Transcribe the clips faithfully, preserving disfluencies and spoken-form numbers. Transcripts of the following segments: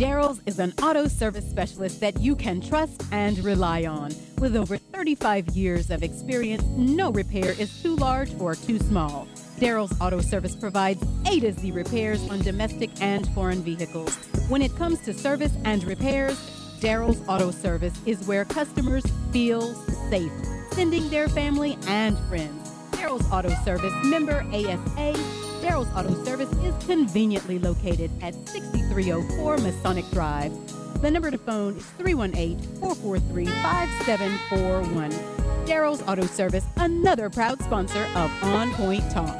Daryl's is an auto service specialist that you can trust and rely on. With over thirty-five years of experience, no repair is too large or too small. Daryl's Auto Service provides A to Z repairs on domestic and foreign vehicles. When it comes to service and repairs, Daryl's Auto Service is where customers feel safe, sending their family and friends. Daryl's Auto Service, member A S A. Daryl's Auto Service is conveniently located at sixty-three oh four Masonic Drive. The number to phone is three one eight, four four three, five seven four one. Daryl's Auto Service, another proud sponsor of On Point Talk.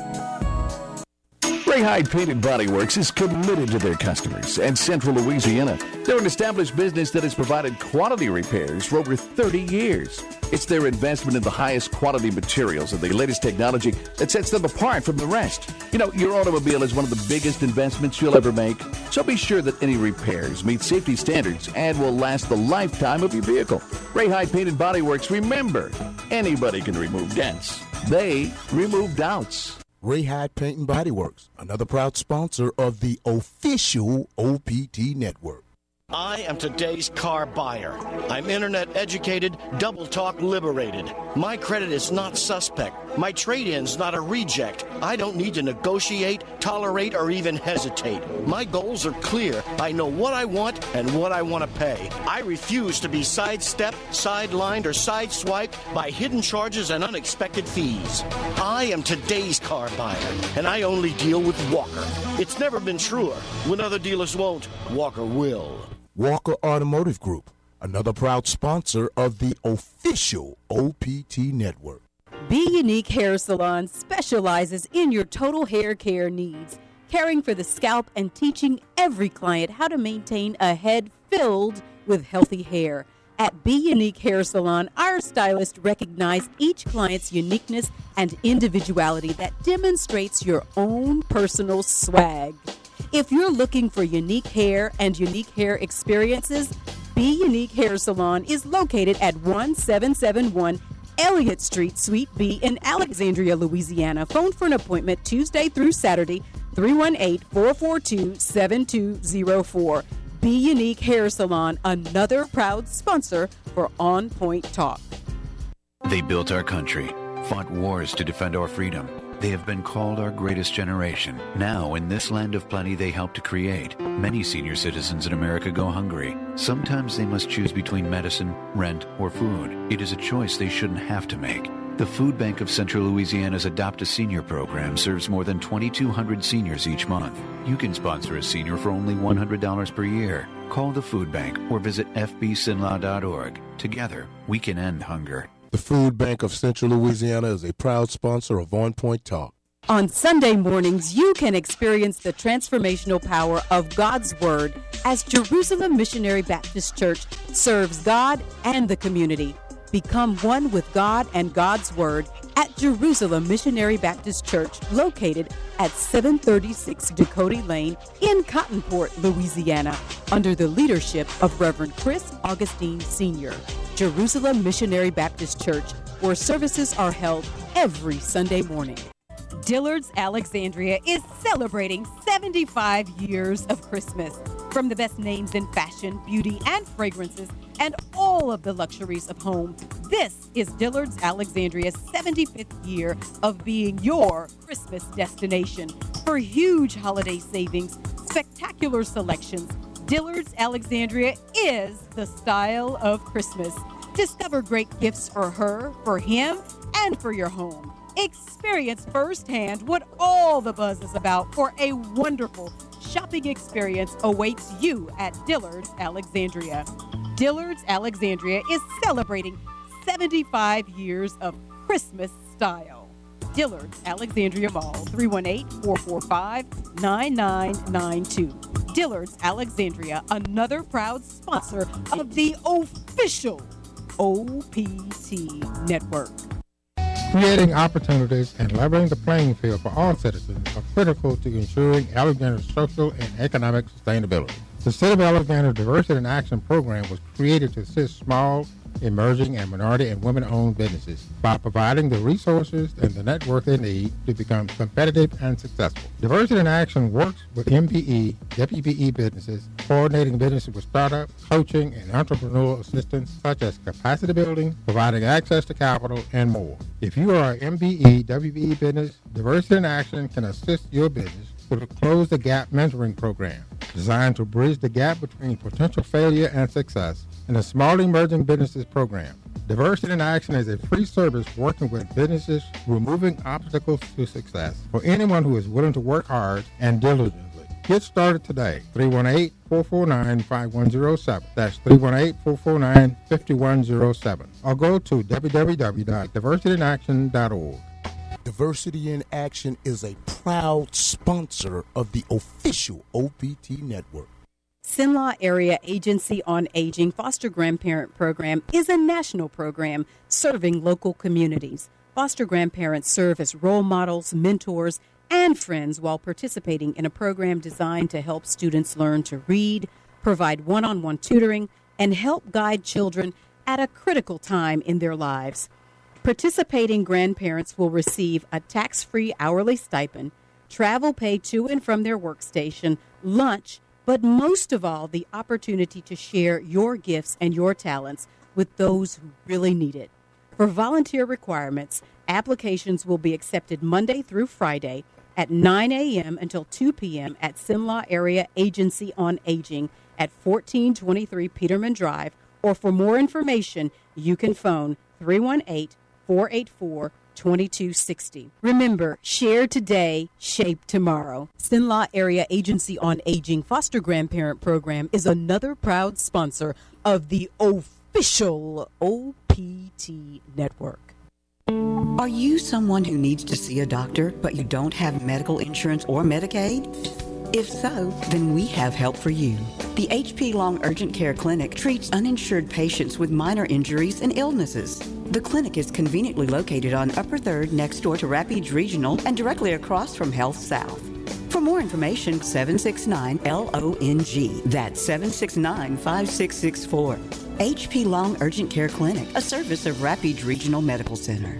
Ray Hyde Paint and Body Works is committed to their customers and Central Louisiana. They're an established business that has provided quality repairs for over thirty years. It's their investment in the highest quality materials and the latest technology that sets them apart from the rest. You know, your automobile is one of the biggest investments you'll ever make, so be sure that any repairs meet safety standards and will last the lifetime of your vehicle. Ray Hyde Paint and Body Works, remember, anybody can remove dents. They remove doubts. Ray Hyde Paint and Body Works, another proud sponsor of the official O P T Network. I am today's car buyer. I'm internet educated, double talk liberated. My credit is not suspect. My trade-in's not a reject. I don't need to negotiate, tolerate, or even hesitate. My goals are clear. I know what I want and what I want to pay. I refuse to be sidestepped, sidelined, or sideswiped by hidden charges and unexpected fees. I am today's car buyer, and I only deal with Walker. It's never been truer. When other dealers won't, Walker will. Walker Automotive Group, another proud sponsor of the official O P T Network. Be Unique Hair Salon specializes in your total hair care needs, caring for the scalp and teaching every client how to maintain a head filled with healthy hair. At Be Unique Hair Salon, our stylists recognize each client's uniqueness and individuality that demonstrates your own personal swag. If you're looking for unique hair and unique hair experiences, Be Unique Hair Salon is located at one seven seven one Elliott Street, Suite B in Alexandria, Louisiana. Phone for an appointment Tuesday through Saturday, three one eight, four four two, seven two zero four. Be Unique Hair Salon, another proud sponsor for On Point Talk. They built our country, fought wars to defend our freedom. They have been called our greatest generation. Now, in this land of plenty they help to create, many senior citizens in America go hungry. Sometimes they must choose between medicine, rent, or food. It is a choice they shouldn't have to make. The Food Bank of Central Louisiana's Adopt a Senior program serves more than twenty-two hundred seniors each month. You can sponsor a senior for only one hundred dollars per year. Call the Food Bank or visit f b s i n l a dot org. Together, we can end hunger. The Food Bank of Central Louisiana is a proud sponsor of On Point Talk. On Sunday mornings, you can experience the transformational power of God's Word as Jerusalem Missionary Baptist Church serves God and the community. Become one with God and God's Word at Jerusalem Missionary Baptist Church, located at seven thirty-six Dakota Lane in Cottonport, Louisiana, under the leadership of Reverend Chris Augustine Senior Jerusalem Missionary Baptist Church, where services are held every Sunday morning. Dillard's Alexandria is celebrating seventy-five years of Christmas. From the best names in fashion, beauty, and fragrances, and all of the luxuries of home, this is Dillard's Alexandria's seventy-fifth year of being your Christmas destination. For huge holiday savings, spectacular selections, Dillard's Alexandria is the style of Christmas. Discover great gifts for her, for him, and for your home. Experience firsthand what all the buzz is about, for a wonderful shopping experience awaits you at Dillard's Alexandria. Dillard's Alexandria is celebrating seventy-five years of Christmas style. Dillard's Alexandria Mall, three one eight, four four five, nine nine nine two. Dillard's Alexandria, another proud sponsor of the official O P T Network. Creating opportunities and leveling the playing field for all citizens are critical to ensuring Alexandria's social and economic sustainability. The City of Alexandria Diversity in Action program was created to assist small, emerging, and minority and women-owned businesses by providing the resources and the network they need to become competitive and successful. Diversity in Action works with M B E, W B E businesses, coordinating businesses with startup, coaching, and entrepreneurial assistance such as capacity building, providing access to capital, and more. If you are an M B E, W B E business, Diversity in Action can assist your business with a Close the Gap mentoring program designed to bridge the gap between potential failure and success in a small emerging businesses program. Diversity in Action is a free service working with businesses removing obstacles to success for anyone who is willing to work hard and diligently. Get started today. three one eight, four four nine, five one zero seven. That's three one eight, four four nine, five one zero seven. Or go to w w w dot diversity in action dot org. Diversity in Action is a proud sponsor of the official O P T network. Cenla Area Agency on Aging Foster Grandparent Program is a national program serving local communities. Foster grandparents serve as role models, mentors, and friends while participating in a program designed to help students learn to read, provide one-on-one tutoring, and help guide children at a critical time in their lives. Participating grandparents will receive a tax-free hourly stipend, travel paid to and from their workstation, lunch, but most of all, the opportunity to share your gifts and your talents with those who really need it. For volunteer requirements, applications will be accepted Monday through Friday at nine a.m. until two p.m. at Cenla Area Agency on Aging at fourteen twenty-three Peterman Drive, or for more information, you can phone three one eight, four eight four, two two six zero. Remember, share today, shape tomorrow. Cenla Area Agency on Aging Foster Grandparent Program is another proud sponsor of the official O P T network. Are you someone who needs to see a doctor, but you don't have medical insurance or Medicaid? If so, then we have help for you. The H P Long Urgent Care Clinic treats uninsured patients with minor injuries and illnesses. The clinic is conveniently located on Upper third next door to Rapides Regional and directly across from Health South. For more information, seven six nine L O N G. That's seven six nine, five six six four. H P Long Urgent Care Clinic, a service of Rapides Regional Medical Center.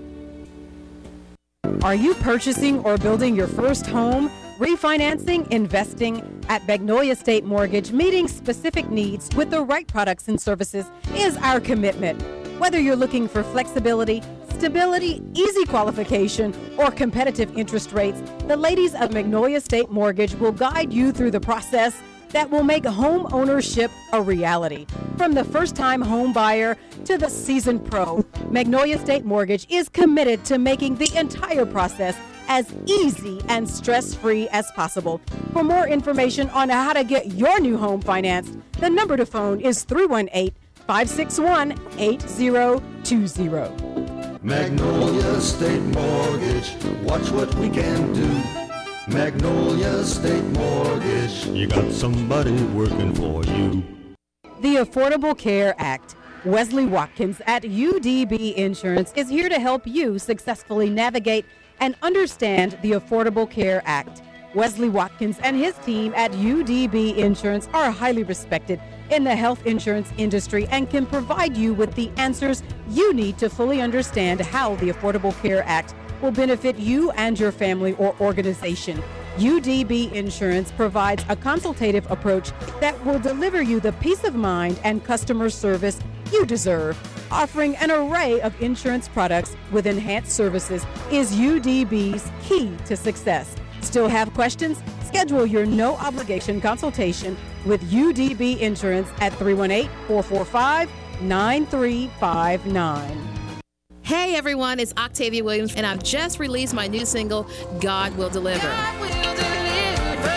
Are you purchasing or building your first home? Refinancing, investing at Magnolia State Mortgage, meeting specific needs with the right products and services is our commitment. Whether you're looking for flexibility, stability, easy qualification, or competitive interest rates, the ladies of Magnolia State Mortgage will guide you through the process that will make home ownership a reality. From the first-time home buyer to the seasoned pro, Magnolia State Mortgage is committed to making the entire process as easy and stress-free as possible. For more information on how to get your new home financed, the number to phone is three one eight, five six one, eight zero two zero. Magnolia State Mortgage, watch what we can do. Magnolia State Mortgage, you got somebody working for you. The Affordable Care Act. Wesley Watkins at U D B Insurance is here to help you successfully navigate and understand the Affordable Care Act. Wesley Watkins and his team at U D B Insurance are highly respected in the health insurance industry and can provide you with the answers you need to fully understand how the Affordable Care Act will benefit you and your family or organization. U D B Insurance provides a consultative approach that will deliver you the peace of mind and customer service you deserve. Offering an array of insurance products with enhanced services is U D B's key to success. Still have questions? Schedule your no-obligation consultation with U D B Insurance at three one eight, four four five, nine three five nine. Hey everyone, it's Octavia Williams, and I've just released my new single, God Will Deliver. God will deliver.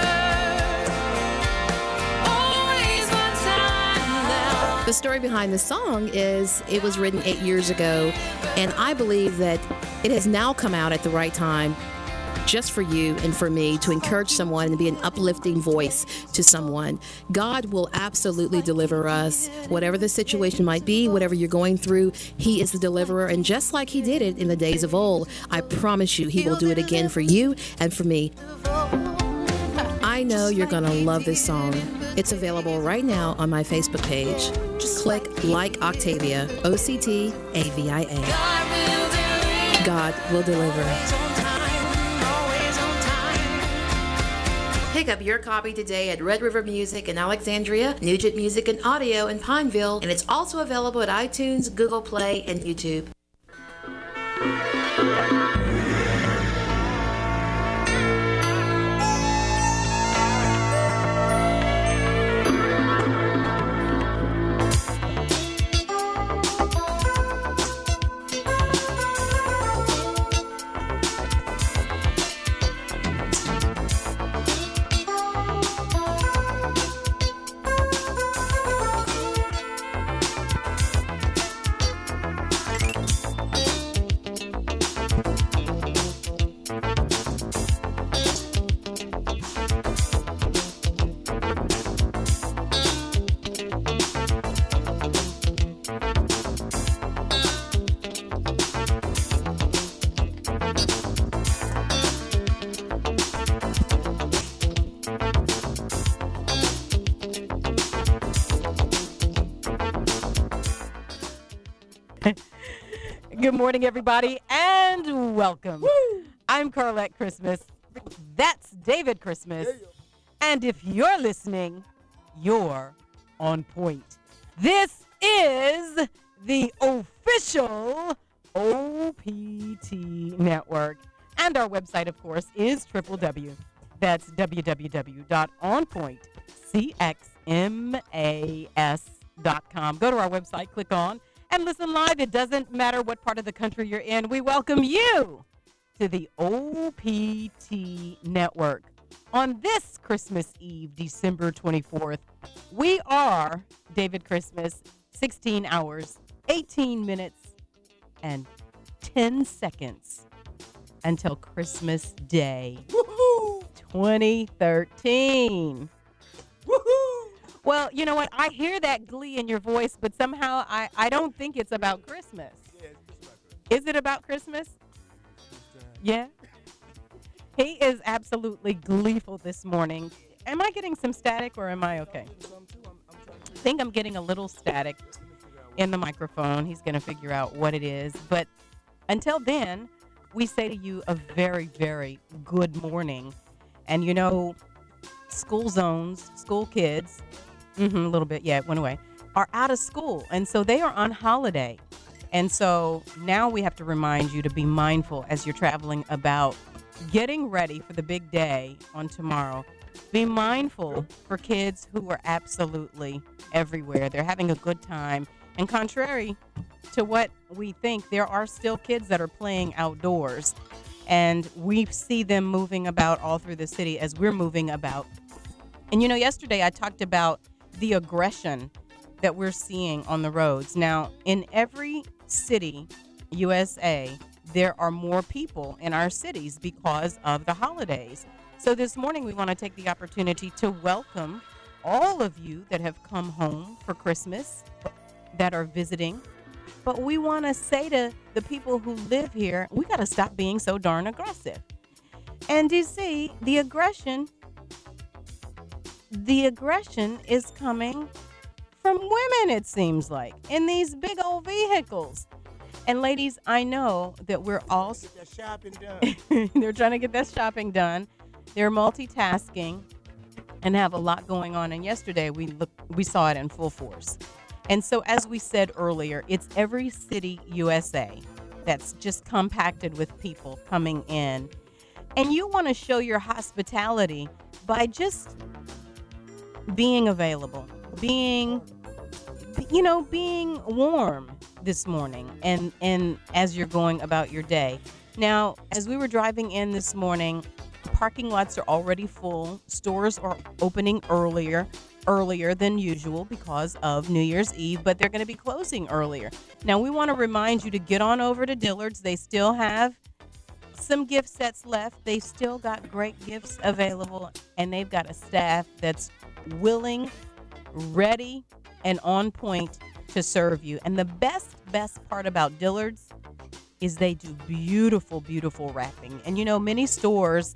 Always on time now. The story behind the song is it was written eight years ago, and I believe that it has now come out at the right time just for you and for me to encourage someone and be an uplifting voice to someone. God will absolutely deliver us. Whatever the situation might be, whatever you're going through, He is the deliverer. And just like He did it in the days of old, I promise you He will do it again for you and for me. I I know you're going to love this song. It's available right now on my Facebook page. Just click Like Octavia, O C T A V I A. God will deliver. Pick up your copy today at Red River Music in Alexandria, Nugent Music and Audio in Pineville, and it's also available at iTunes, Google Play, and YouTube. Good morning, everybody, and welcome. Woo! I'm Carlette Christmas. That's David Christmas. Yeah, yeah. And if you're listening, you're on point. This is the official O P T network. And our website, of course, is w w w. That's w w w dot on point c x m a s dot com. Go to our website, click on, and listen live. It doesn't matter what part of the country you're in. We welcome you to the O P T network. On this Christmas Eve, December twenty-fourth, we are David Christmas, sixteen hours, eighteen minutes, and ten seconds until Christmas Day, Woo-hoo! twenty thirteen. Woohoo! Well, you know what? I hear that glee in your voice, but somehow I, I don't think it's about Christmas. Yeah, it's just about Christmas. Is it about Christmas? Yeah. He is absolutely gleeful this morning. Am I getting some static or am I okay? I think I'm getting a little static in the microphone. He's going to figure out what it is. But until then, we say to you a very, very good morning. And, you know, school zones, school kids, mm-hmm, a little bit, yeah, it went away, are out of school. And so they are on holiday. And so now we have to remind you to be mindful as you're traveling about getting ready for the big day on tomorrow. Be mindful for kids who are absolutely everywhere. They're having a good time. And contrary to what we think, there are still kids that are playing outdoors. And we see them moving about all through the city as we're moving about. And, you know, yesterday I talked about the aggression that we're seeing on the roads. Now, in every city, U S A, there are more people in our cities because of the holidays. So this morning we want to take the opportunity to welcome all of you that have come home for Christmas, that are visiting. But we want to say to the people who live here, we got to stop being so darn aggressive. And you see, the aggression, the aggression is coming from women, it seems like, in these big old vehicles. And ladies, I know that we're all get that shopping done. They're trying to get that shopping done. They're multitasking and have a lot going on. And yesterday we look, we saw it in full force. And so, as we said earlier, it's every city U S A that's just compacted with people coming in. And you want to show your hospitality by just being available, being, you know, being warm this morning and, and as you're going about your day. Now, as we were driving in this morning, parking lots are already full. Stores are opening earlier. earlier than usual because of New Year's Eve, but they're going to be closing earlier. Now, we want to remind you to get on over to Dillard's. They still have some gift sets left. They still got great gifts available, and they've got a staff that's willing, ready, and on point to serve you. And the best, best part about Dillard's is they do beautiful, beautiful wrapping. And, you know, many stores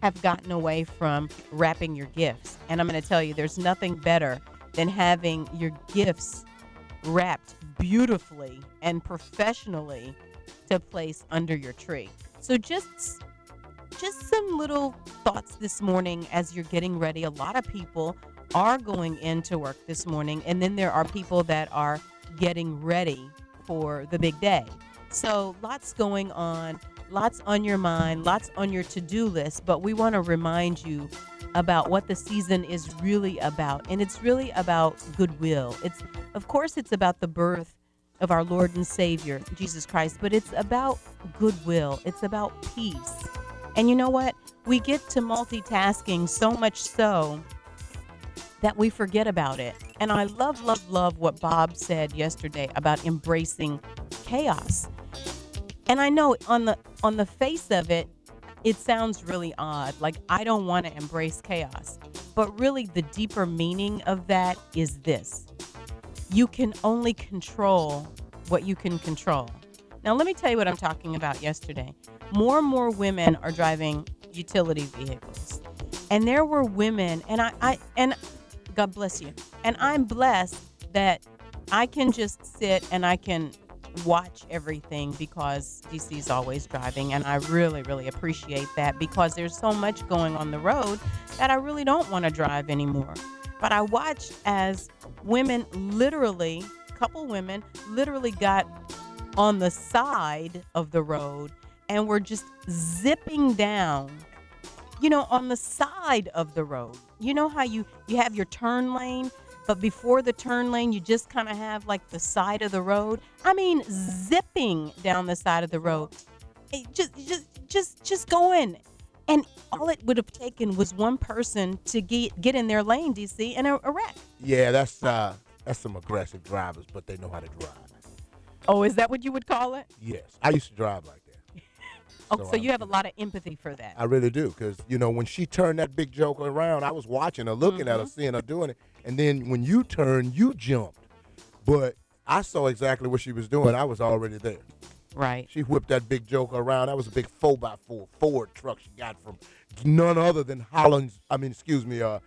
have gotten away from wrapping your gifts. And I'm going to tell you, there's nothing better than having your gifts wrapped beautifully and professionally to place under your tree. So just just some little thoughts this morning as you're getting ready. A lot of people are going into work this morning, and then there are people that are getting ready for the big day. So lots going on, lots on your mind, lots on your to-do list, but we want to remind you about what the season is really about. And it's really about goodwill. It's, of course, it's about the birth of our Lord and Savior, Jesus Christ, but it's about goodwill. It's about peace. And you know what? We get to multitasking so much so that we forget about it. And I love, love, love what Bob said yesterday about embracing chaos. And I know on the on the face of it, it sounds really odd. Like, I don't want to embrace chaos. But really, the deeper meaning of that is this. You can only control what you can control. Now, let me tell you what I'm talking about yesterday. More and more women are driving utility vehicles. And there were women, and I, I and God bless you. And I'm blessed that I can just sit and I can watch everything because D C's always driving, and I really, really appreciate that because there's so much going on the road that I really don't want to drive anymore. But I watched as women literally, a couple women literally got on the side of the road and were just zipping down, you know, on the side of the road. You know how you, you have your turn lane, but before the turn lane, you just kind of have like the side of the road. I mean, zipping down the side of the road. It just, just, just, just going. And all it would have taken was one person to get get in their lane, D C, and a, a wreck. Yeah, that's uh, that's some aggressive drivers, but they know how to drive. Oh, is that what you would call it? Yes, I used to drive like that. Oh, so, so you have a lot of empathy for that. I really do, because, you know, when she turned that big joker around, I was watching her, looking mm-hmm. at her, seeing her doing it. And then when you turned, you jumped. But I saw exactly what she was doing. I was already there. Right. She whipped that big joker around. That was a big four by four Ford truck she got from none other than Holland's, I mean, excuse me, uh,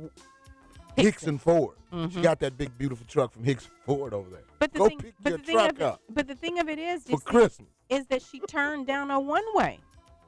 Hickson Ford. Mm-hmm. She got that big, beautiful truck from Hickson Ford over there. But the Go thing, pick but your the thing truck of up. It, but the thing of it is, for Christmas, is that she turned down a one-way.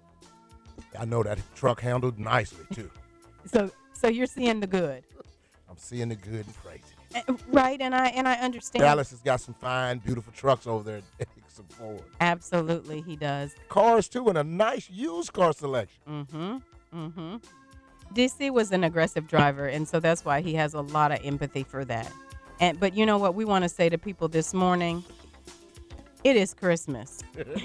I know that truck handled nicely, too. so so you're seeing the good. I'm seeing the good and praising it. Uh, right, and I and I understand. Dallas has got some fine, beautiful trucks over there at Hickson Ford. Absolutely, he does. Cars, too, and a nice used car selection. Mm-hmm, mm-hmm. D C was an aggressive driver, and so that's why he has a lot of empathy for that. And But you know what we want to say to people this morning? It is Christmas.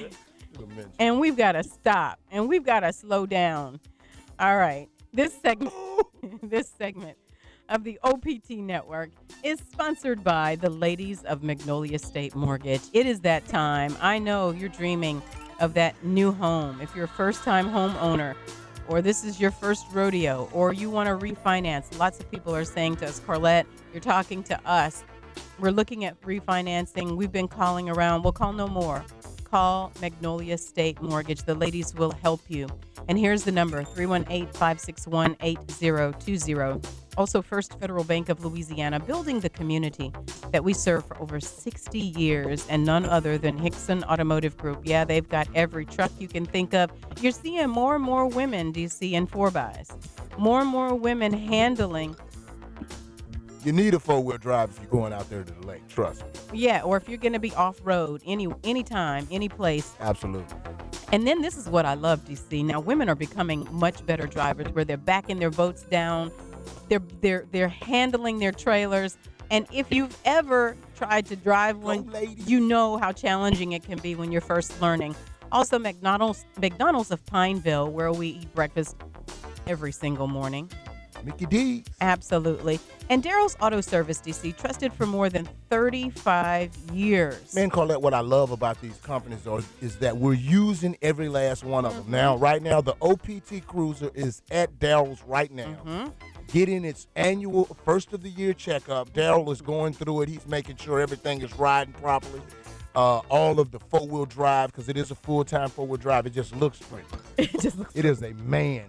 And we've got to stop, and we've got to slow down. All right, this segment, this segment of the O P T Network is sponsored by the ladies of Magnolia State Mortgage. It is that time. I know you're dreaming of that new home. If you're a first-time homeowner, or this is your first rodeo, or you want to refinance, lots of people are saying to us, Carlette, you're talking to us. We're looking at refinancing. We've been calling around. We'll call no more. Call Magnolia State Mortgage. The ladies will help you. And here's the number, three one eight, five six one, eight zero two zero. Also, First Federal Bank of Louisiana, building the community that we serve for over sixty years, and none other than Hickson Automotive Group. Yeah, they've got every truck you can think of. You're seeing more and more women, D C, in four bys. More and more women handling. You need a four-wheel drive if you're going out there to the lake, trust me. Yeah, or if you're going to be off-road, any anytime, any place. Absolutely. And then this is what I love, D C. Now, women are becoming much better drivers where they're backing their boats down. They're, they're, they're handling their trailers. And if you've ever tried to drive one, you know how challenging it can be when you're first learning. Also, McDonald's, McDonald's of Pineville, where we eat breakfast every single morning. Mickey D's. Absolutely. And Daryl's Auto Service, D C, trusted for more than thirty-five years. Man, Carlette, what I love about these companies are, is that we're using every last one of them. Mm-hmm. Now, right now, the O P T Cruiser is at Daryl's right now. Mm-hmm. Getting its annual first of the year checkup. Daryl is going through it. He's making sure everything is riding properly. Uh, all of the four-wheel drive, because it is a full-time four-wheel drive. It just looks pretty. It just looks It is a man.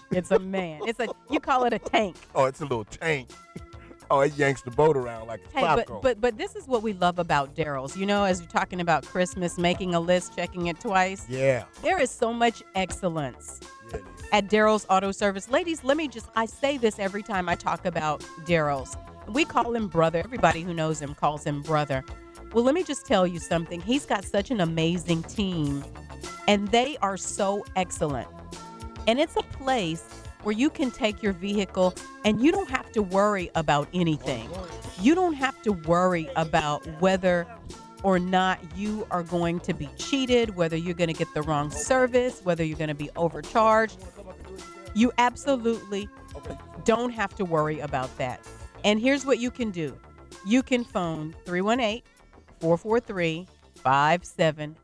It's a man. It's a you call it a tank. Oh, it's a little tank. Oh, it yanks the boat around like it's Hey, popcorn. but, but but this is what we love about Daryl's. You know, as you're talking about Christmas, making a list, checking it twice. Yeah. There is so much excellence Yeah, it is. at Daryl's Auto Service. Ladies, let me just, I say this every time I talk about Daryl's. We call him brother. Everybody who knows him calls him brother. Well, let me just tell you something. He's got such an amazing team, and they are so excellent. And it's a place where you can take your vehicle and you don't have to worry about anything. You don't have to worry about whether or not you are going to be cheated, whether you're going to get the wrong service, whether you're going to be overcharged. You absolutely don't have to worry about that. And here's what you can do. You can phone three one eight, four four three, five seven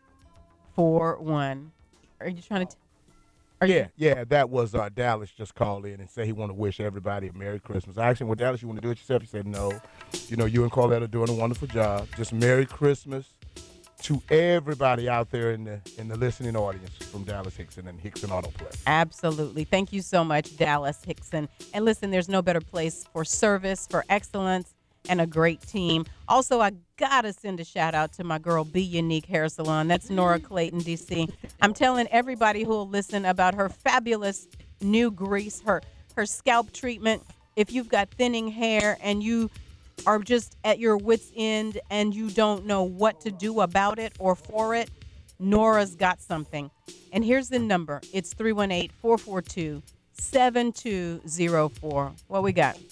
four one. Are you trying to... T- Are Yeah, you- yeah, that was uh, Dallas just called in and said he want to wish everybody a Merry Christmas. I asked him, well, Dallas, you want to do it yourself? He said, no. You know, you and Carlette are doing a wonderful job. Just Merry Christmas to everybody out there in the in the listening audience from Dallas Hickson and Hickson Auto Play. Absolutely. Thank you so much, Dallas Hickson. And listen, there's no better place for service, for excellence, and a great team. Also, I gotta send a shout out to my girl, Be Unique Hair Salon. That's Nora Clayton, D C. I'm telling everybody who will listen about her fabulous new grease, her her scalp treatment. If you've got thinning hair and you are just at your wit's end and you don't know what to do about it or for it, Nora's got something. And here's the number. It's three one eight, four four two, seven two zero four. What we got?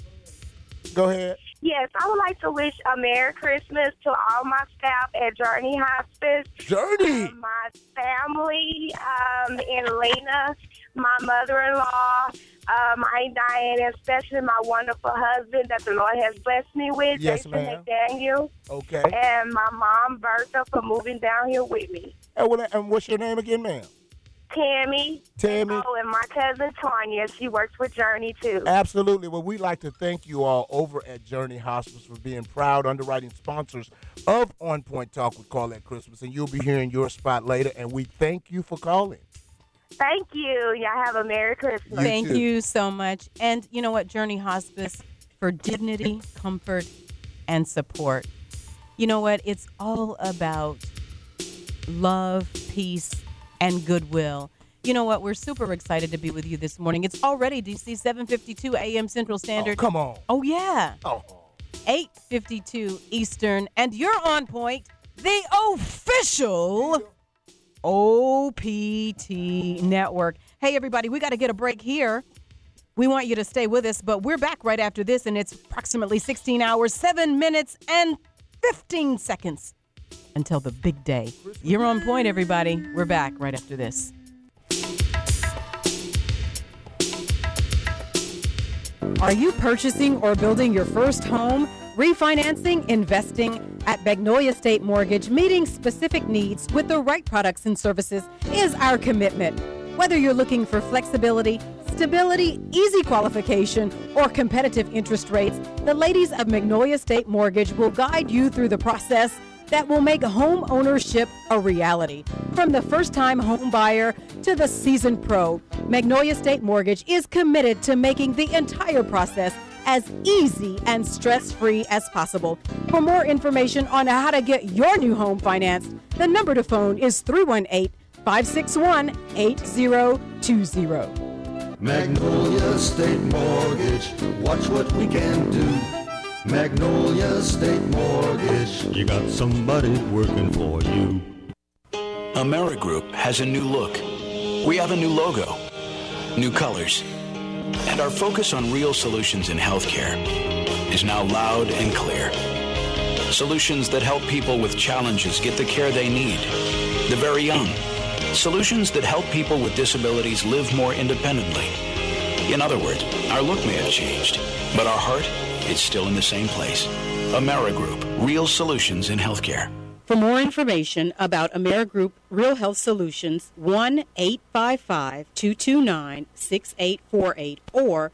Go ahead. Yes, I would like to wish a Merry Christmas to all my staff at Journey Hospice. Journey! Uh, my family um, in Lena, my mother-in-law, uh, my Diane, and especially my wonderful husband that the Lord has blessed me with, Yes, Jason ma'am. McDaniel. Okay. And my mom, Bertha, for moving down here with me. And, what, and what's your name again, ma'am? Tammy. Tammy. Oh, and my cousin Tanya. She works with Journey, too. Absolutely. Well, we'd like to thank you all over at Journey Hospice for being proud underwriting sponsors of On Point Talk with Carlette Christmas, and you'll be hearing your spot later, and we thank you for calling. Thank you. Y'all have a Merry Christmas. Thank too. you so much. And you know what? Journey Hospice for dignity, comfort, and support. You know what? It's all about love, peace, and goodwill. You know what? We're super excited to be with you this morning. It's already D C seven fifty-two A M Central Oh, Standard. come on. Oh, yeah. Oh. eight fifty-two Eastern. And you're on point, the official O P T network. Hey, everybody, we got to get a break here. We want you to stay with us, but we're back right after this, and it's approximately sixteen hours, seven minutes, and fifteen seconds until the big day. You're on point, everybody. We're back right after this. Are you purchasing or building your first home? Refinancing, investing at Magnolia State Mortgage, meeting specific needs with the right products and services is our commitment. Whether you're looking for flexibility, stability, easy qualification, or competitive interest rates, the ladies of Magnolia State Mortgage will guide you through the process that will make home ownership a reality. From the first-time home buyer to the seasoned pro, Magnolia State Mortgage is committed to making the entire process as easy and stress-free as possible. For more information on how to get your new home financed, the number to phone is three one eight, five six one, eight zero two zero. Magnolia State Mortgage, watch what we can do. Magnolia State Mortgage, you got somebody working for you. AmeriGroup has a new look. We have a new logo, new colors, and our focus on real solutions in healthcare is now loud and clear. Solutions that help people with challenges get the care they need, the very young. Solutions that help people with disabilities live more independently. In other words, our look may have changed, but our heart is still in the same place. AmeriGroup, real solutions in healthcare. For more information about AmeriGroup Real Health Solutions, one eight five five, two two nine, six eight four eight or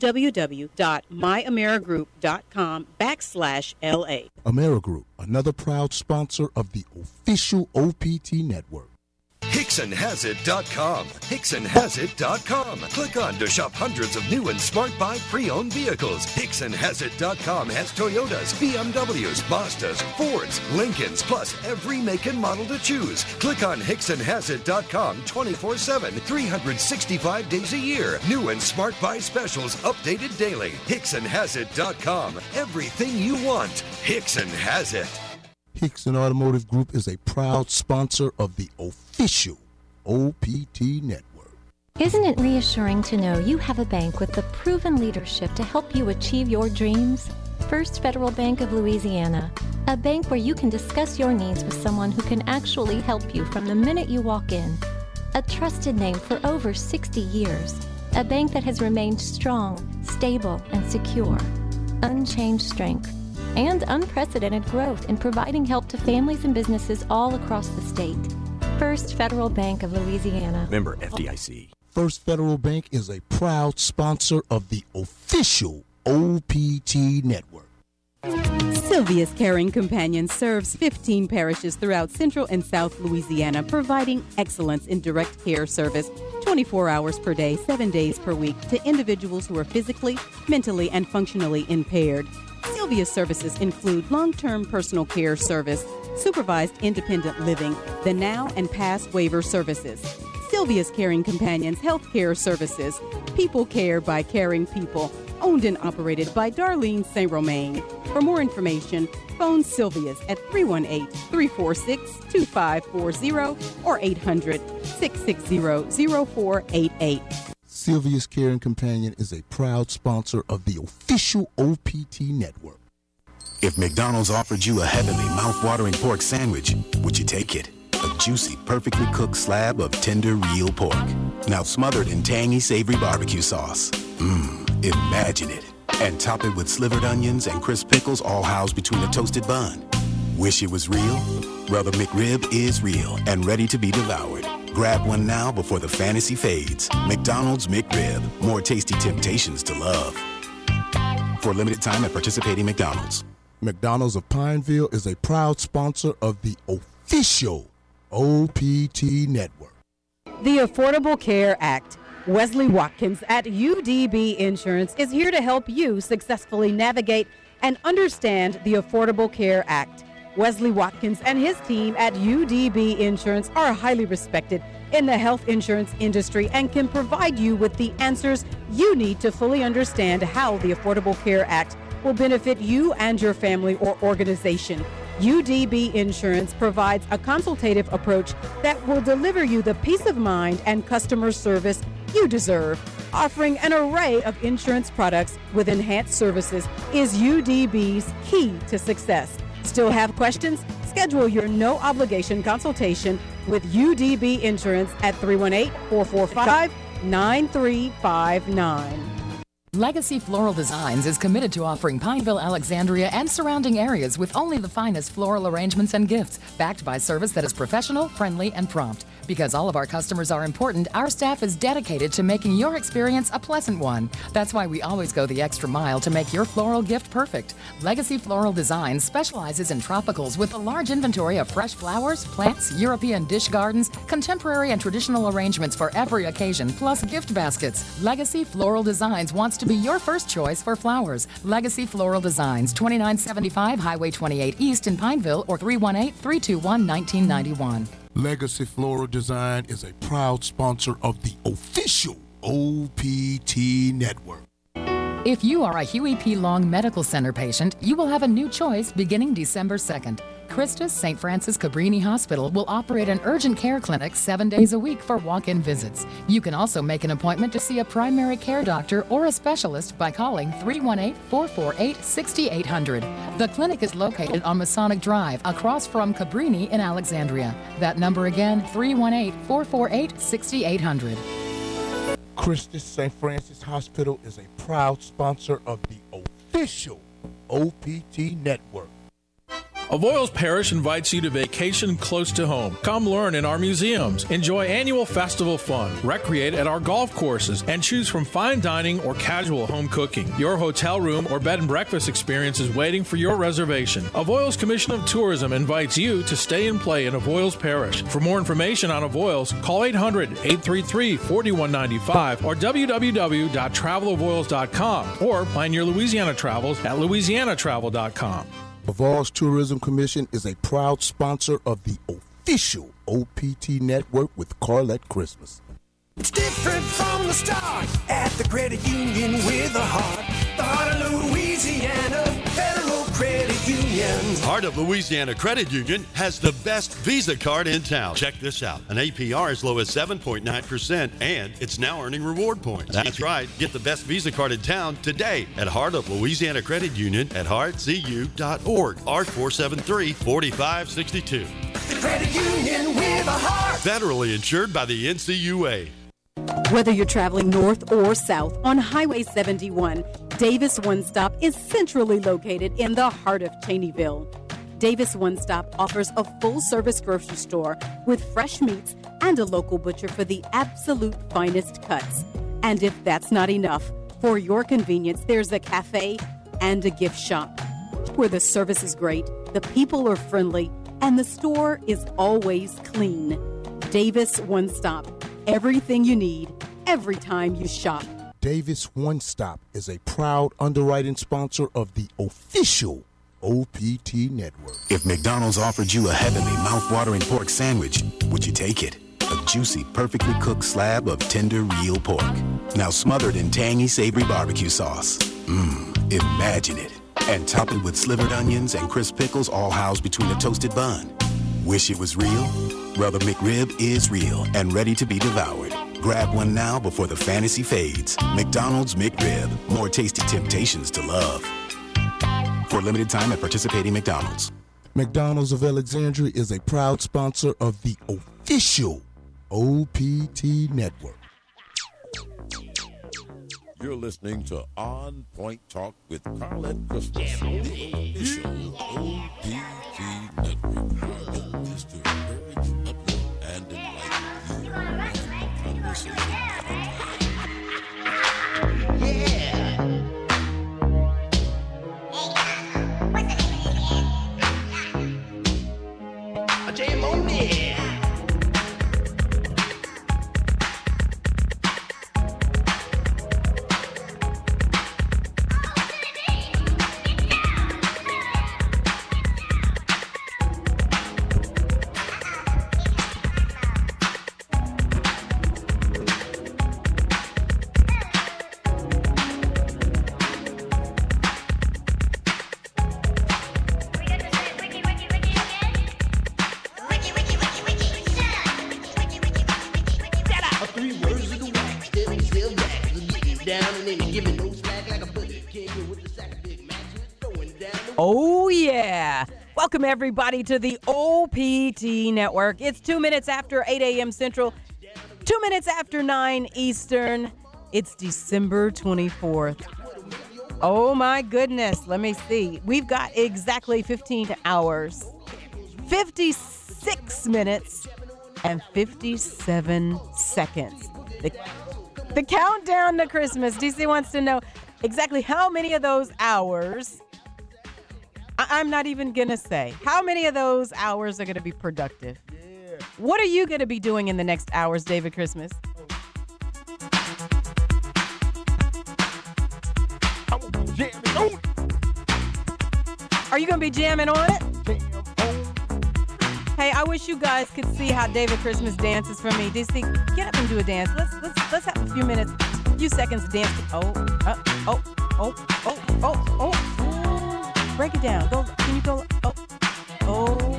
www.myamerigroup.com backslash LA. AmeriGroup, another proud sponsor of the official O P T network. Hickson Hickson Has It dot com. Hickson Has It dot com. Click on to shop hundreds of new and smart buy pre-owned vehicles. Hickson Has It dot com has Toyotas, B M Ws, Mazdas, Fords, Lincolns, plus every make and model to choose. Click on Hickson Has It dot com twenty-four seven, three hundred sixty-five days a year. New and smart buy specials updated daily. Hickson Has It dot com. Everything you want. Hickson has it. Hickson Automotive Group is a proud sponsor of the official O P T Network. Isn't it reassuring to know you have a bank with the proven leadership to help you achieve your dreams? First Federal Bank of Louisiana, a bank where you can discuss your needs with someone who can actually help you from the minute you walk in. A trusted name for over sixty years, a bank that has remained strong, stable, and secure. Unchanged strength and unprecedented growth in providing help to families and businesses all across the state. First Federal Bank of Louisiana. Member F D I C. First Federal Bank is a proud sponsor of the official O P T Network. Sylvia's Caring Companion serves fifteen parishes throughout Central and South Louisiana, providing excellence in direct care service twenty-four hours per day, seven days per week to individuals who are physically, mentally, and functionally impaired. Sylvia's services include long-term personal care service, supervised independent living, the now and past waiver services, Sylvia's Caring Companions Health Care Services, People Care by Caring People, owned and operated by Darlene Saint Romain. For more information, phone Sylvia's at three one eight, three four six, two five four zero or eight hundred, six six zero, zero four eight eight. Sylvia's Caring Companion is a proud sponsor of the official O P T Network. If McDonald's offered you a heavenly, mouth-watering pork sandwich, would you take it? A juicy, perfectly cooked slab of tender, real pork, now smothered in tangy, savory barbecue sauce. Mmm, imagine it. And top it with slivered onions and crisp pickles, all housed between a toasted bun. Wish it was real? Well, the McRib is real and ready to be devoured. Grab one now before the fantasy fades. McDonald's McRib. More tasty temptations to love. For a limited time at participating McDonald's. McDonald's of Pineville is a proud sponsor of the official O P T Network. The Affordable Care Act. Wesley Watkins at U D B Insurance is here to help you successfully navigate and understand the Affordable Care Act. Wesley Watkins and his team at U D B Insurance are highly respected in the health insurance industry and can provide you with the answers you need to fully understand how the Affordable Care Act will benefit you and your family or organization. U D B Insurance provides a consultative approach that will deliver you the peace of mind and customer service you deserve. Offering an array of insurance products with enhanced services is U D B's key to success. Still have questions? Schedule your no-obligation consultation with U D B Insurance at three one eight, four four five, nine three five nine. Legacy Floral Designs is committed to offering Pineville, Alexandria, and surrounding areas with only the finest floral arrangements and gifts, backed by service that is professional, friendly, and prompt. Because all of our customers are important, our staff is dedicated to making your experience a pleasant one. That's why we always go the extra mile to make your floral gift perfect. Legacy Floral Designs specializes in tropicals with a large inventory of fresh flowers, plants, European dish gardens, contemporary and traditional arrangements for every occasion, plus gift baskets. Legacy Floral Designs wants to be your first choice for flowers. Legacy Floral Designs, twenty-nine seventy-five Highway twenty-eight East in Pineville, or three one eight, three two one, one nine nine one. Legacy Floral Design is a proud sponsor of the official O P T Network. If you are a Huey P. Long Medical Center patient, you will have a new choice beginning December second. Christus Saint Francis Cabrini Hospital will operate an urgent care clinic seven days a week for walk-in visits. You can also make an appointment to see a primary care doctor or a specialist by calling three one eight, four four eight, six eight zero zero. The clinic is located on Masonic Drive across from Cabrini in Alexandria. That number again, three one eight, four four eight, six eight zero zero. Christus Saint Francis Hospital is a proud sponsor of the official O P T Network. Avoyelles Parish invites you to vacation close to home. Come learn in our museums, enjoy annual festival fun, recreate at our golf courses, and choose from fine dining or casual home cooking. Your hotel room or bed and breakfast experience is waiting for your reservation. Avoyelles Commission of Tourism invites you to stay and play in Avoyelles Parish. For more information on Avoyelles, call eight hundred, eight three three, four one nine five or w w w dot travel avoyelles dot com or plan your Louisiana travels at louisiana travel dot com. Avoyelles Tourism Commission is a proud sponsor of the official O P T network with Carlette Christmas. It's different from the start at the credit union with a heart. The heart of Louisiana Federal Credit Union. Heart of Louisiana Credit Union has the best Visa card in town. Check this out. An A P R as low as seven point nine percent, and it's now earning reward points. That's right. Get the best Visa card in town today at Heart of Louisiana Credit Union at heart c u dot org. R four seven three, four five six two. The credit union with a heart. Federally insured by the N C U A. Whether you're traveling north or south on Highway seventy-one, Davis One Stop is centrally located in the heart of Cheneyville. Davis One Stop offers a full-service grocery store with fresh meats and a local butcher for the absolute finest cuts. And if that's not enough, for your convenience, there's a cafe and a gift shop where the service is great, the people are friendly, and the store is always clean. Davis One Stop. Everything you need, every time you shop. Davis One Stop is a proud underwriting sponsor of the official O P T network. If McDonald's offered you a heavenly, mouth-watering pork sandwich, would you take it? A juicy, perfectly cooked slab of tender, real pork. Now smothered in tangy, savory barbecue sauce. Mmm, imagine it. And top it with slivered onions and crisp pickles all housed between a toasted bun. Wish it was real? Well, the McRib is real and ready to be devoured. Grab one now before the fantasy fades. McDonald's McRib. More tasty temptations to love. For a limited time at participating McDonald's. McDonald's of Alexandria is a proud sponsor of the official O P T network. You're listening to On Point Talk with Carlette Christmas, the official O P T network. Our goal is to encourage, uplift, and enlighten you in conversation at a time. Yeah. A jam on me. Oh, yeah. Welcome, everybody, to the O P T Network. It's two minutes after eight a.m. Central, two minutes after nine Eastern. It's December twenty-fourth. Oh, my goodness. Let me see. We've got exactly fifteen hours, fifty-six minutes, and fifty-seven seconds. The, the countdown to Christmas. D C wants to know exactly how many of those hours. I- I'm not even going to say. How many of those hours are going to be productive? Yeah. What are you going to be doing in the next hours, David Christmas? Are you going to be jamming on it? Hey, I wish you guys could see how David Christmas dances for me. D C, get up and do a dance. Let's let's let's have a few minutes, a few seconds to dance. Oh, uh, oh, oh, oh, oh, oh. Break it down. Go. Can you go? Oh, oh,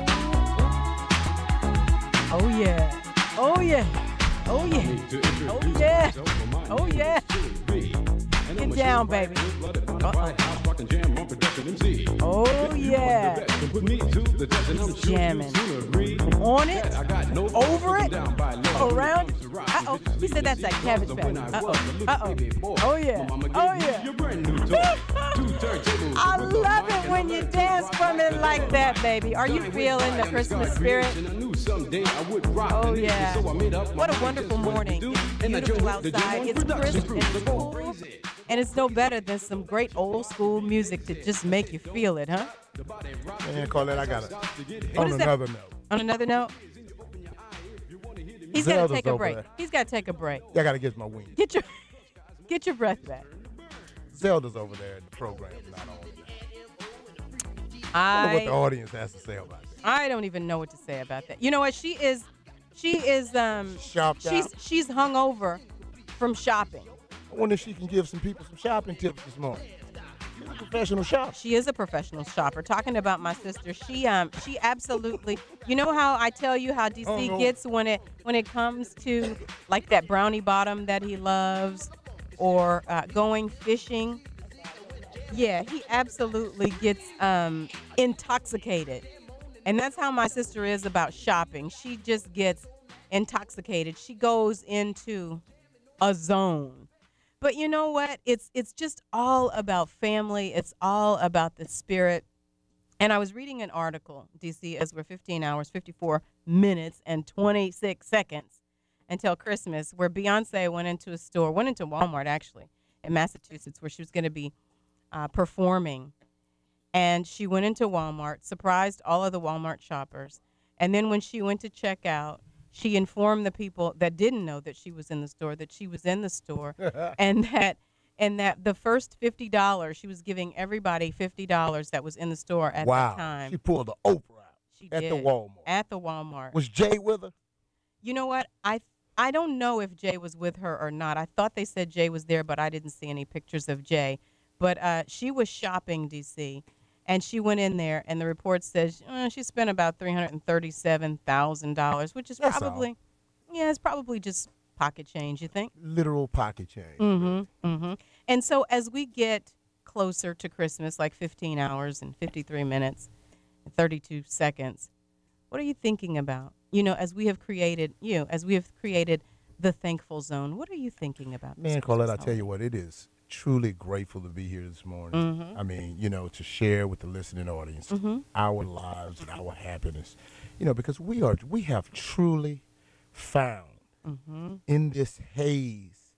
oh yeah, oh yeah, oh yeah, oh yeah, oh yeah. Get down, baby. Uh-oh. Oh yeah. He's jamming. On it, over it, around. Uh-oh. He said that's that cabbage patch. Uh-oh. Uh-oh. Oh yeah. Oh yeah. I love it when you dance for me like that, baby. Are you feeling the Christmas spirit? Oh, yeah. What a wonderful morning. It's beautiful outside. It's crisp and cool. And it's no better than some great old school music to just make you feel it, huh? Man, Colette, I got it. What On is another that? note. On another note? He's got to Zelda's take a over break. there. He's got to take a break. Yeah, I got to get my wings. Get your, get your breath back. Zelda's over there in the program, not on. I I wonder what the audience has to say about that. I don't even know what to say about that. You know what? She is, she is, um, Shopped she's out. she's hungover from shopping. I wonder if she can give some people some shopping tips this morning. She's a professional shopper. She is a professional shopper. Talking about my sister, she um she absolutely. You know how I tell you how D C Oh, no. gets when it when it comes to like that brownie bottom that he loves, or uh, going fishing. Yeah, he absolutely gets um intoxicated, and that's how my sister is about shopping. She just gets intoxicated. She goes into a zone. But you know what? It's it's just all about family. It's all about the spirit. And I was reading an article, D C, as we're fifteen hours, fifty-four minutes, and twenty-six seconds until Christmas, where Beyonce went into a store, went into Walmart, actually, in Massachusetts, where she was going to be uh, performing. And she went into Walmart, surprised all of the Walmart shoppers. And then when she went to check out, she informed the people that didn't know that she was in the store that she was in the store, and that and that the first fifty dollars, she was giving everybody fifty dollars that was in the store at wow. that time. She pulled the Oprah out She at did, the Walmart. At the Walmart. Was Jay with her? You know what? I I don't know if Jay was with her or not. I thought they said Jay was there, but I didn't see any pictures of Jay. But uh, she was shopping, D C, and she went in there, and the report says uh, she spent about three hundred thirty-seven thousand dollars, which is That's probably, all. yeah, it's probably just pocket change, you think? Literal pocket change. Mm-hmm, mm-hmm. And so as we get closer to Christmas, like fifteen hours and fifty-three minutes and thirty-two seconds, what are you thinking about? You know, as we have created, you know, as we have created the Thankful Zone, what are you thinking about? Man, Colette, I tell you what, it is truly grateful to be here this morning. Mhm. I mean, you know, to share with the listening audience Mhm. our lives and our happiness. You know, because we are, we have truly found Mhm. in this haze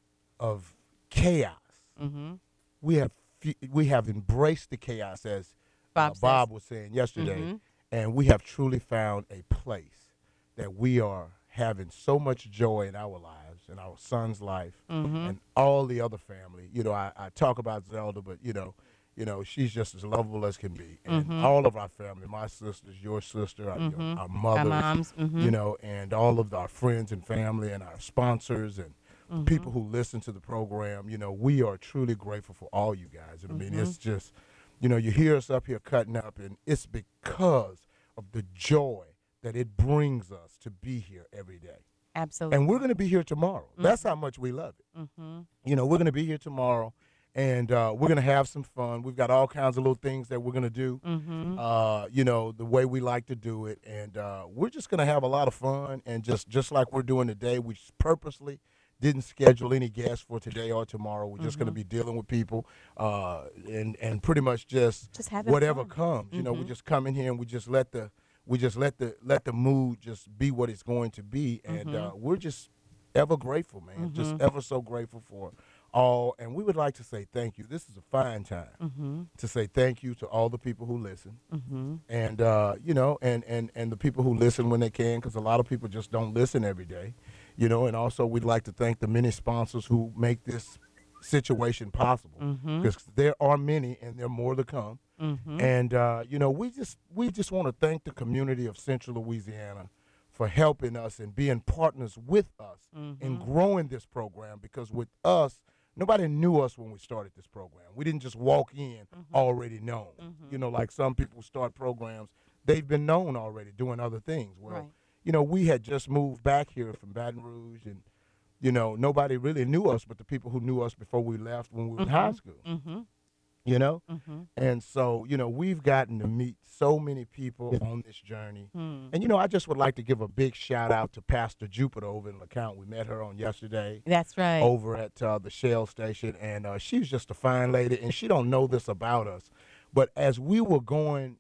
of chaos, Mhm. we have fe- we have embraced the chaos, as Bob uh, says. Bob was saying yesterday, Mhm. and we have truly found a place that we are having so much joy in our lives, in our son's life, Mhm. and all the other family. You know, I, I talk about Zelda, but you know, you know, she's just as lovable as can be, and Mhm. all of our family, my sisters, your sister, our, your- Mhm. our Our mothers, moms, mhm. you know, and all of our friends and family, and our sponsors, and Mhm. people who listen to the program. You know, we are truly grateful for all you guys. And I mean, Mhm. it's just, you know, you hear us up here cutting up, and it's because of the joy that it brings us to be here every day. Absolutely. And we're going to be here tomorrow. That's how much we love it. Mm-hmm. You know, we're going to be here tomorrow, and uh, we're going to have some fun. We've got all kinds of little things that we're going to do, Mhm. uh, you know, the way we like to do it. And uh, we're just going to have a lot of fun. And just, just like we're doing today, we purposely didn't schedule any guests for today or tomorrow. We're just going to Mhm. be dealing with people uh, and, and pretty much just, Just having whatever fun. comes. You know, we Mhm. just come in here and we just let the we just let the let the mood just be what it's going to be. And Mhm. uh, we're just ever grateful, man. Just Mhm. ever so grateful for all. And we would like to say thank you. This is a fine time Mhm. to say thank you to all the people who listen. Mhm. And, uh, you know, and, and, and the people who listen when they can, because a lot of people just don't listen every day, you know. And also we'd like to thank the many sponsors who make this situation possible, Mhm. because there are many and there are more to come. Mhm. And, uh, you know, we just we just want to thank the community of Central Louisiana for helping us and being partners with us in Mhm. growing this program, because with us, nobody knew us when we started this program. We didn't just walk in already known. You know, like some people start programs, they've been known already doing other things. Well, Right. you know, we had just moved back here from Baton Rouge, and, you know, nobody really knew us but the people who knew us before we left when we were in high Mhm. school. Mhm. You know? Mhm. And so, you know, we've gotten to meet so many people on this journey. Hmm. And, you know, I just would like to give a big shout out to Pastor Jupiter over in LeCount. We met her on yesterday. That's right. Over at uh, the Shell station. And uh, she was just a fine lady, and she don't know this about us. But as we were going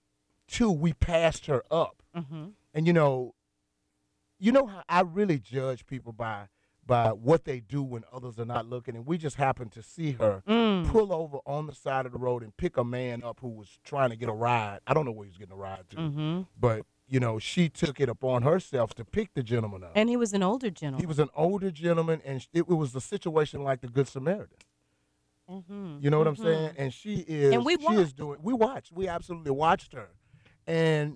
two, we passed her up. Mm-hmm. And, you know, you know how I really judge people by by what they do when others are not looking. And we just happened to see her Mm. pull over on the side of the road and pick a man up who was trying to get a ride. I don't know where he was getting a ride to. Mm-hmm. But, you know, she took it upon herself to pick the gentleman up. And he was an older gentleman. He was an older gentleman, and sh- it was a situation like the Good Samaritan. Mm-hmm. You know what Mm-hmm. I'm saying? And she is And we she is watched. doing we watched. We absolutely watched her. And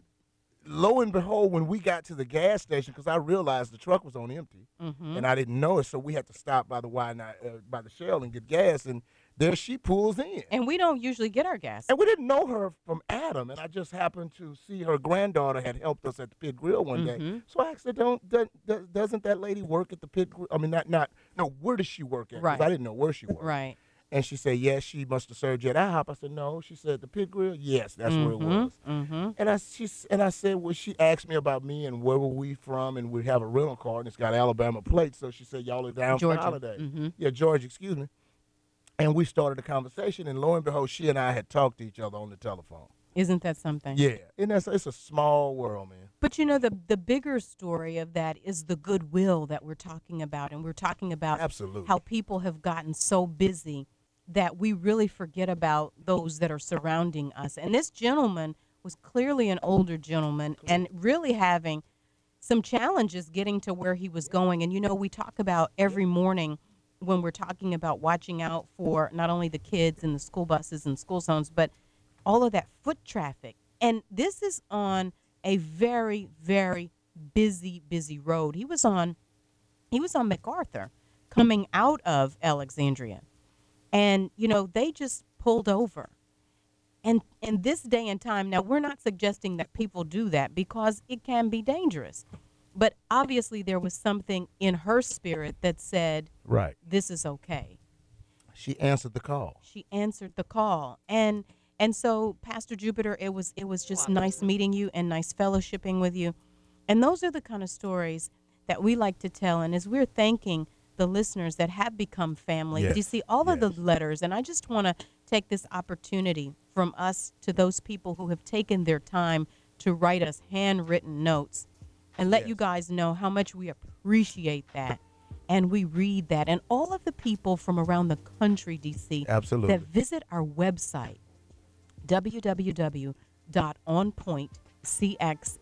lo and behold, when we got to the gas station, because I realized the truck was on empty, Mhm. and I didn't know it, so we had to stop by the Y nine, uh, by the Shell and get gas, and there she pulls in. And we don't usually get our gas. And we didn't know her from Adam, and I just happened to see her granddaughter had helped us at the Pit Grill one day. Mhm. So I asked her, "Don't does, doesn't that lady work at the Pit Grill? I mean, not not no. Where does she work at? 'Cause Right. I didn't know where she worked. Right. And she said, yes, she must have served you at IHOP. I said, no. She said, the Pit Grill? Yes, that's where it Mhm, was. mhm. And I she, and I said, well, she asked me about me and where were we from, and we have a rental car, and it's got Alabama plates. So she said, y'all are down Georgia. for holiday. Mhm. Yeah, Georgia, excuse me. And we started a conversation, and lo and behold, she and I had talked to each other on the telephone. Isn't that something? Yeah, and that's it's a small world, man. But you know, the the bigger story of that is the goodwill that we're talking about, and we're talking about Absolutely. how people have gotten so busy that we really forget about those that are surrounding us. And this gentleman was clearly an older gentleman and really having some challenges getting to where he was going. And you know, we talk about every morning when we're talking about watching out for not only the kids and the school buses and school zones, but all of that foot traffic. And this is on a very, very busy, busy road. He was on, he was on MacArthur coming out of Alexandria. And, you know, they just pulled over. And in this day and time, now we're not suggesting that people do that because it can be dangerous. But obviously there was something in her spirit that said, Right. this is okay. She answered the call. She answered the call. And and so, Pastor Jupiter, it was it was just nice meeting you and nice fellowshipping with you. And those are the kind of stories that we like to tell. And as we're thanking the listeners that have become family, Yes. you see all of the letters. And I just want to take this opportunity from us to those people who have taken their time to write us handwritten notes and let you guys know how much we appreciate that. And we read that. And all of the people from around the country, D C, Absolutely. that visit our website, w w w dot on point c x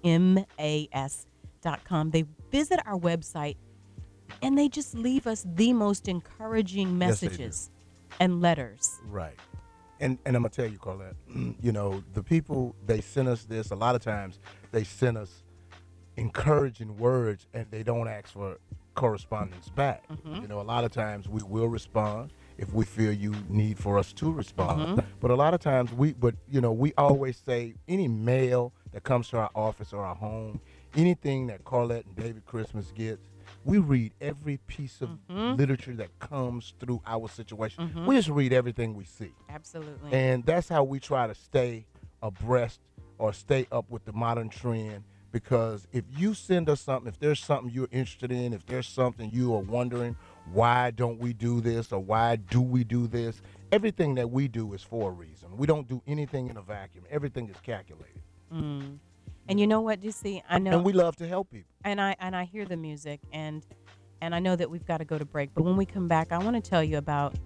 mas dot com. They visit our website and they just leave us the most encouraging Yes, they do. messages and letters. Right. And and I'm going to tell you, Carlette, you know, the people, they send us this. A lot of times they send us encouraging words and they don't ask for correspondence back. Mhm. You know, a lot of times we will respond if we feel you need for us to respond. Mhm. But a lot of times we, but you know, we always say any mail that comes to our office or our home, anything that Carlette and David Christmas gets, we read every piece of Mhm. literature that comes through our situation. Mhm. We just read everything we see. Absolutely. And that's how we try to stay abreast or stay up with the modern trend. Because if you send us something, if there's something you're interested in, if there's something you are wondering, why don't we do this or why do we do this? Everything that we do is for a reason. We don't do anything in a vacuum. Everything is calculated. Mm. And you know what, D C? I know. And we love to help people. And I and I hear the music, and and I know that we've got to go to break. But when we come back, I want to tell you about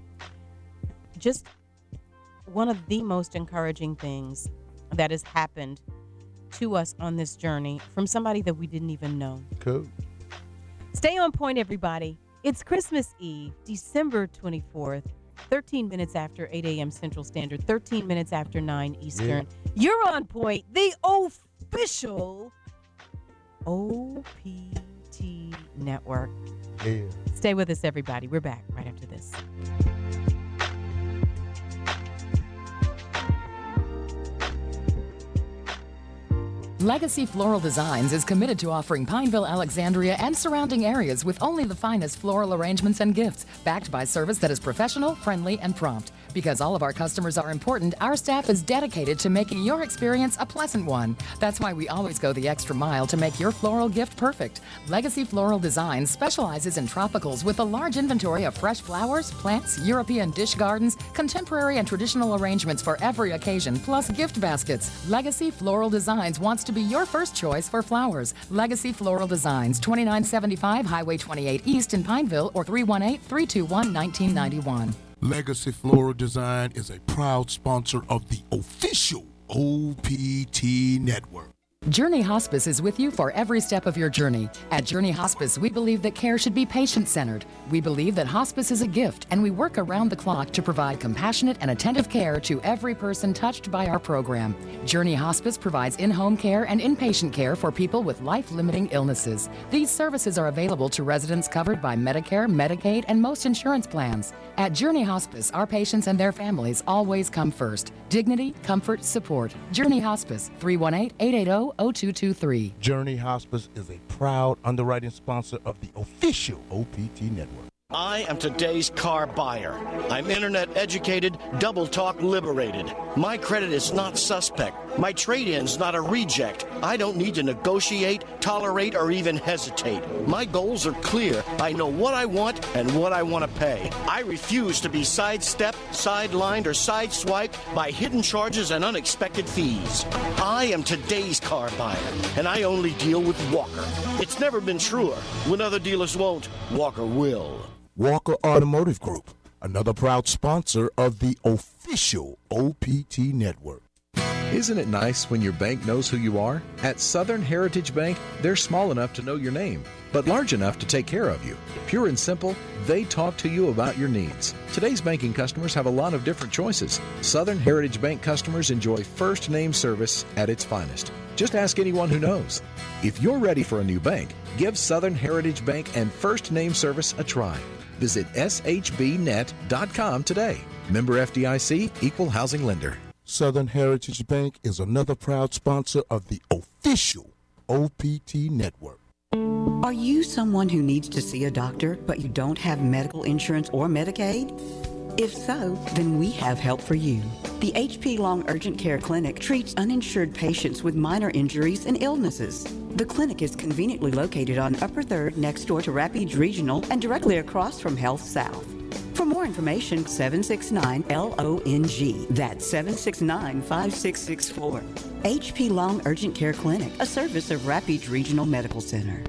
just one of the most encouraging things that has happened to us on this journey from somebody that we didn't even know. Cool. Stay on point, everybody. It's Christmas Eve, December twenty-fourth, thirteen minutes after eight a.m. Central Standard, thirteen minutes after nine Eastern. You're on point, the official O P T network. Yeah. Stay with us, everybody. We're back right after this. Legacy Floral Designs is committed to offering Pineville, Alexandria, and surrounding areas with only the finest floral arrangements and gifts, backed by service that is professional, friendly, and prompt. Because all of our customers are important, our staff is dedicated to making your experience a pleasant one. That's why we always go the extra mile to make your floral gift perfect. Legacy Floral Designs specializes in tropicals with a large inventory of fresh flowers, plants, European dish gardens, contemporary and traditional arrangements for every occasion, plus gift baskets. Legacy Floral Designs wants to be your first choice for flowers. Legacy Floral Designs, twenty-nine seventy-five Highway twenty-eight East in Pineville, or three one eight, three two one, one nine nine one. Legacy Floral Design is a proud sponsor of the official O P T Network. Journey Hospice is with you for every step of your journey. At Journey Hospice, we believe that care should be patient-centered. We believe that hospice is a gift, and we work around the clock to provide compassionate and attentive care to every person touched by our program. Journey Hospice provides in-home care and inpatient care for people with life-limiting illnesses. These services are available to residents covered by Medicare, Medicaid, and most insurance plans. At Journey Hospice, our patients and their families always come first. Dignity, comfort, support. Journey Hospice, three one eight, eight eight zero, zero two two three. Journey Hospice is a proud underwriting sponsor of the official O P T Network. I am today's car buyer. I'm internet educated, double talk liberated. My credit is not suspect. My trade-in's not a reject. I don't need to negotiate, tolerate, or even hesitate. My goals are clear. I know what I want and what I want to pay. I refuse to be sidestepped, sidelined, or sideswiped by hidden charges and unexpected fees. I am today's car buyer, and I only deal with Walker. It's never been truer. When other dealers won't, Walker will. Walker Automotive Group, another proud sponsor of the official O P T Network. Isn't it nice when your bank knows who you are? At Southern Heritage Bank, they're small enough to know your name, but large enough to take care of you. Pure and simple, they talk to you about your needs. Today's banking customers have a lot of different choices. Southern Heritage Bank customers enjoy first name service at its finest. Just ask anyone who knows. If you're ready for a new bank, give Southern Heritage Bank and first name service a try. Visit S H B net dot com today. Member F D I C, Equal Housing Lender. Southern Heritage Bank is another proud sponsor of the official O P T Network. Are you someone who needs to see a doctor, but you don't have medical insurance or Medicaid? If so, then we have help for you. The H P Long Urgent Care Clinic treats uninsured patients with minor injuries and illnesses. The clinic is conveniently located on Upper third next door to Rapides Regional and directly across from Health South. For more information, seven six nine L O N G. That's seven six nine, five six six four. H P Long Urgent Care Clinic, a service of Rapides Regional Medical Center.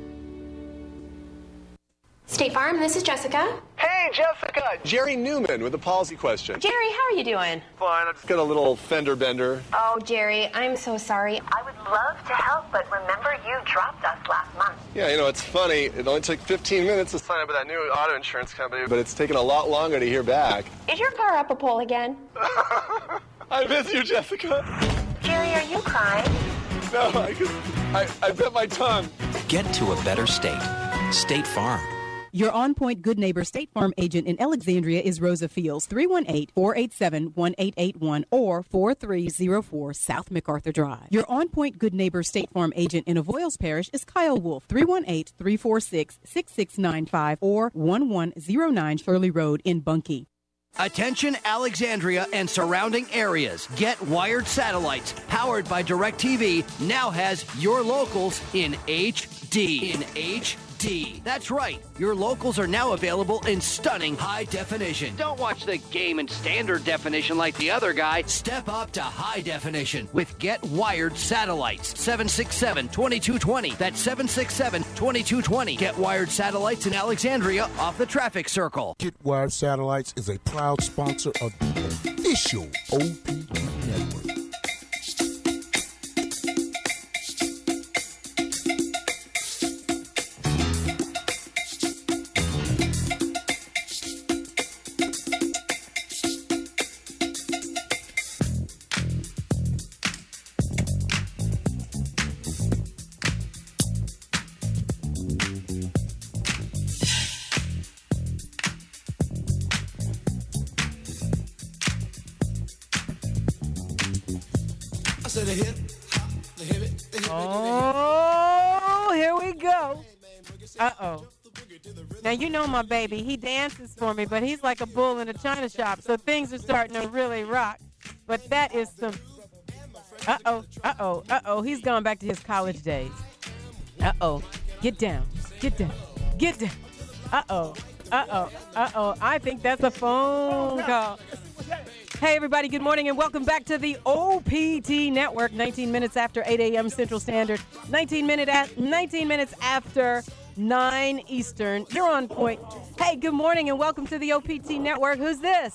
State Farm, this is Jessica. Hey, Jessica! Jerry Newman with a policy question. Jerry, how are you doing? Fine, I just got a little fender bender. Oh, Jerry, I'm so sorry. I would love to help, but remember you dropped us last month. Yeah, you know, it's funny. It only took fifteen minutes to sign up with that new auto insurance company, but it's taken a lot longer to hear back. Is your car up a pole again? I miss you, Jessica. Jerry, are you crying? No, I, just, I, I bit my tongue. Get to a better state. State Farm. Your on-point Good Neighbor State Farm agent in Alexandria is Rosa Fields, three one eight, four eight seven, one eight eight one or four three zero four South MacArthur Drive. Your on-point Good Neighbor State Farm agent in Avoyles Parish is Kyle Wolf, three one eight, three four six, six six nine five or one one zero nine Shirley Road in Bunkie. Attention Alexandria and surrounding areas. Get Wired Satellites, powered by DirecTV, now has your locals in H D. In H D. That's right. Your locals are now available in stunning high definition. Don't watch the game in standard definition like the other guy. Step up to high definition with Get Wired Satellites. seven six seven, two two two zero. That's seven six seven, two two two zero. Get Wired Satellites in Alexandria off the traffic circle. Get Wired Satellites is a proud sponsor of the official O P T Network. Oh, here we go. Uh-oh. Now, you know my baby. He dances for me, but he's like a bull in a china shop, so things are starting to really rock. But that is some... Uh-oh, uh-oh, uh-oh. He's gone back to his college days. Uh-oh. Get down. Get down. Get down. Uh-oh. Uh-oh. Uh-oh. I think that's a phone call. Hey, everybody. Good morning and welcome back to the O P T Network. nineteen minutes after eight a.m. Central Standard. nineteen, minute at, nineteen minutes after nine Eastern. You're on point. Hey, good morning and welcome to the O P T Network. Who's this?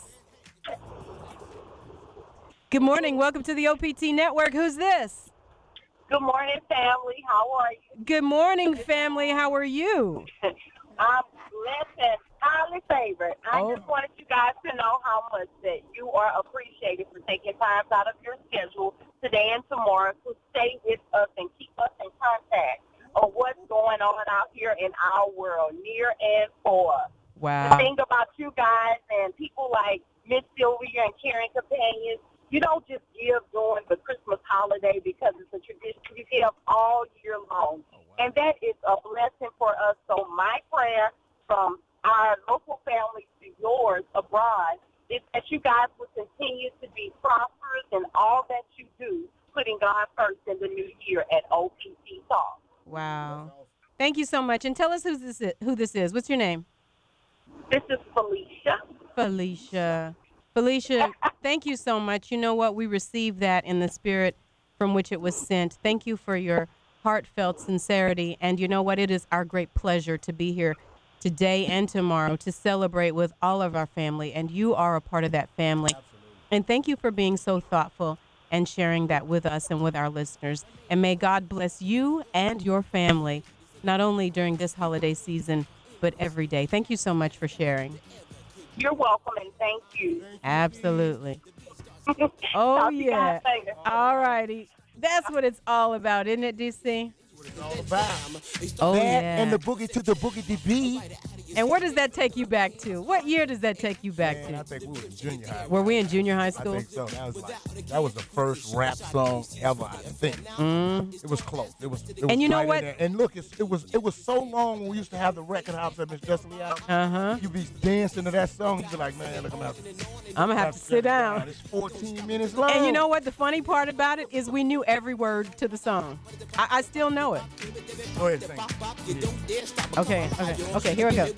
Good morning. Welcome to the O P T Network. Who's this? Good morning, family. How are you? Good morning, family. How are you? I'm blessed and highly favored. I Oh. just wanted you guys to know how much that you are appreciated for taking time out of your schedule today and tomorrow to stay with us and keep us in contact of what's going on out here in our world, near and far. Wow. The thing about you guys and people like Miss Sylvia and Caring Companions, you don't just give during the Christmas holiday because it's a tradition. You give all year long. And that is a blessing for us. So my prayer from our local families to yours abroad is that you guys will continue to be prosperous in all that you do, putting God first in the new year at O P T Talk. Wow. Thank you so much. And tell us who this is. Who this is. What's your name? This is Felicia. Felicia. Felicia, thank you so much. You know what? We received that in the spirit from which it was sent. Thank you for your heartfelt sincerity. And you know what? It is our great pleasure to be here today and tomorrow to celebrate with all of our family. And you are a part of that family. Absolutely. And thank you for being so thoughtful and sharing that with us and with our listeners. And may God bless you and your family, not only during this holiday season, but every day. Thank you so much for sharing. You're welcome and thank you. Absolutely. Oh, Talk to you yeah. guys later. All righty. That's what it's all about, isn't it, D C? All about. Oh, that yeah. and the boogie to the boogie D B. And where does that take you back to? What year does that take you back Man, to? I think we were in junior high. Were we in junior high school? I think so. That was like that was the first rap song ever. I think Mm. it was close. It was. It was And you know right in what? there. And look, it's, it was it was so long when we used to have the record house at Miss Jessie House. Uh huh. You be dancing to that song. You be like, man, look, I'm gonna have to, I'm gonna have to sit down. It's fourteen minutes long. And you know what? The funny part about it is we knew every word to the song. I, I still know it. Go ahead, sing. Yeah. Okay, okay, okay. Here we go.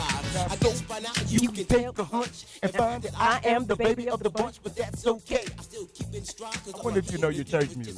You can take a hunch and find that I am the baby of the bunch, but that's okay. When did you know your church music?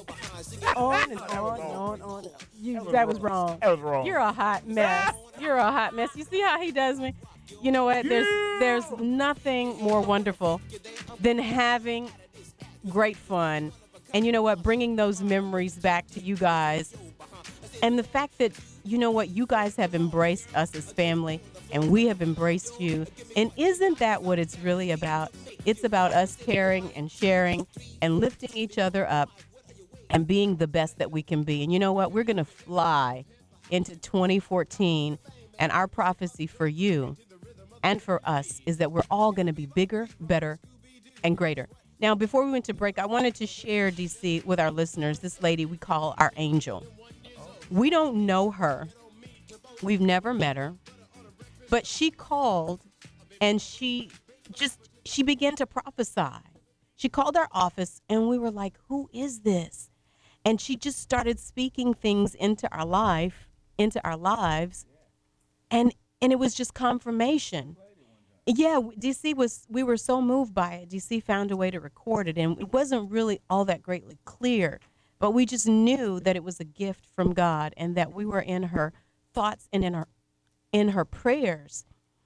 On and on and on, on. You, that was wrong. That was wrong. You're a hot mess. You're a hot mess. You see how he does me? You know what? There's there's nothing more wonderful than having great fun. And you know what? Bringing those memories back to you guys. And the fact that, you know what? You guys have embraced us as family and we have embraced you. And isn't that what it's really about? It's about us caring and sharing and lifting each other up and being the best that we can be. And you know what? We're going to fly into twenty fourteen. And our prophecy for you and for us is that we're all going to be bigger, better, and greater. Now, before we went to break, I wanted to share, D C, with our listeners, this lady we call our angel. We don't know her. We've never met her. But she called and she just, she began to prophesy. She called our office and we were like, who is this? And she just started speaking things into our life, into our lives. And and it was just confirmation. Yeah, D C was, we were so moved by it. D C found a way to record it, and it wasn't really all that greatly clear, but we just knew that it was a gift from God and that we were in her thoughts and in her, in her prayers.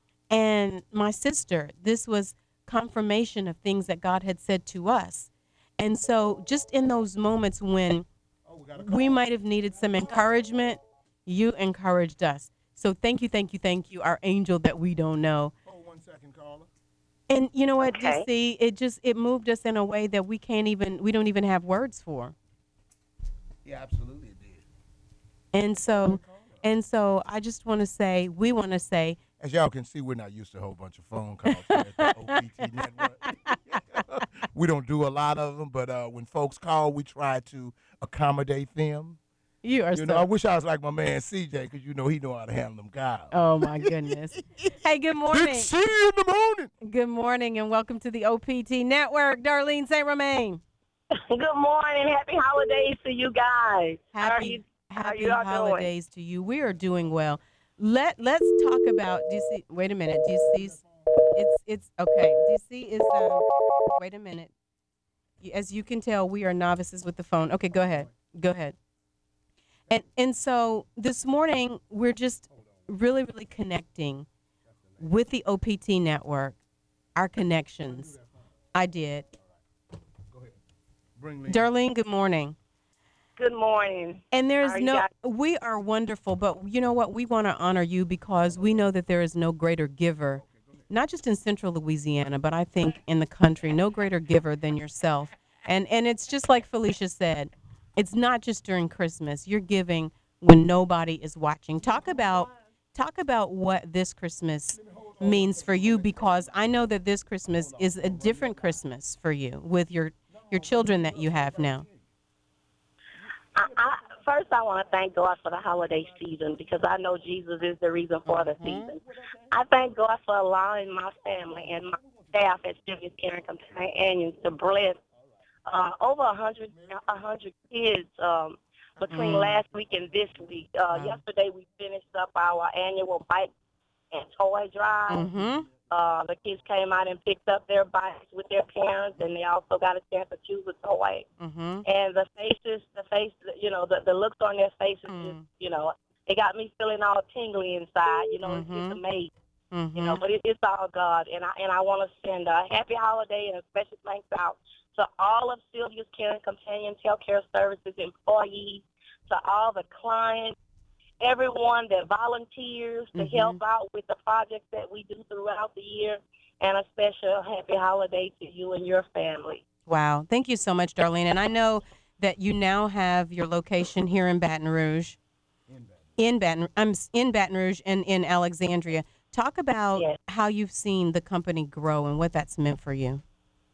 And my sister, this was confirmation of things that God had said to us. And so just in those moments when we might have needed some encouragement, you encouraged us. So thank you, thank you, thank you, our angel that we don't know. Hold one second, caller. And you know what, Okay. D C, it just, it moved us in a way that we can't even, we don't even have words for. Yeah, absolutely it did. And so, and so I just want to say, we want to say, As y'all can see, we're not used to a whole bunch of phone calls here at the O P T Network. We don't do a lot of them, but uh, when folks call, we try to accommodate them. You are You so. know, I wish I was like my man C J, because you know he know how to handle them guys. Oh my goodness. Hey, good morning. Big C in the morning. Good morning and welcome to the O P T Network. Darlene Saint Romain. Good morning. Happy holidays to you guys. Happy, how are you, how happy you all holidays to you. We are doing well. Let Let's talk about. D C. Wait a minute. D C's. It's it's okay. D C is. Um, wait a minute. As you can tell, we are novices with the phone. Okay, go ahead. Go ahead. And and so this morning we're just really really connecting with the O P T network, our connections. I did. Darlene, good morning. Good morning. And there's How are you no, guys? we are wonderful, but you know what? We want to honor you because we know that there is no greater giver, not just in Central Louisiana, but I think in the country, no greater giver than yourself. And and it's just like Felicia said. It's not just during Christmas. You're giving when nobody is watching. Talk about talk about what this Christmas means for you, because I know that this Christmas is a different Christmas for you with your your children that you have now. I, I, first, I want to thank God for the holiday season because I know Jesus is the reason for the season. I thank God for allowing my family and my staff at Sylvia's Caring Companions to bless Uh, over a hundred, a hundred kids um, between Mm. last week and this week. Uh, Wow. Yesterday, we finished up our annual bike and toy drive. Mm-hmm. Uh, the kids came out and picked up their bikes with their parents, and they also got a chance to choose a toy. Mm-hmm. And the faces, the face, you know, the, the looks on their faces, just, you know, it got me feeling all tingly inside. You know, it's Mhm. just amazing. Mm-hmm. You know, but it, it's all God, and I and I want to send a happy holiday and a special thanks out to all of Sylvia's Caring Companions Healthcare Services employees, to all the clients, everyone that volunteers to Mhm. help out with the projects that we do throughout the year, and a special happy holiday to you and your family. Wow. Thank you so much, Darlene. And I know that you now have your location here in Baton Rouge. In Baton, I'm s- in Baton Rouge and in Alexandria. Talk about Yes. how you've seen the company grow and what that's meant for you.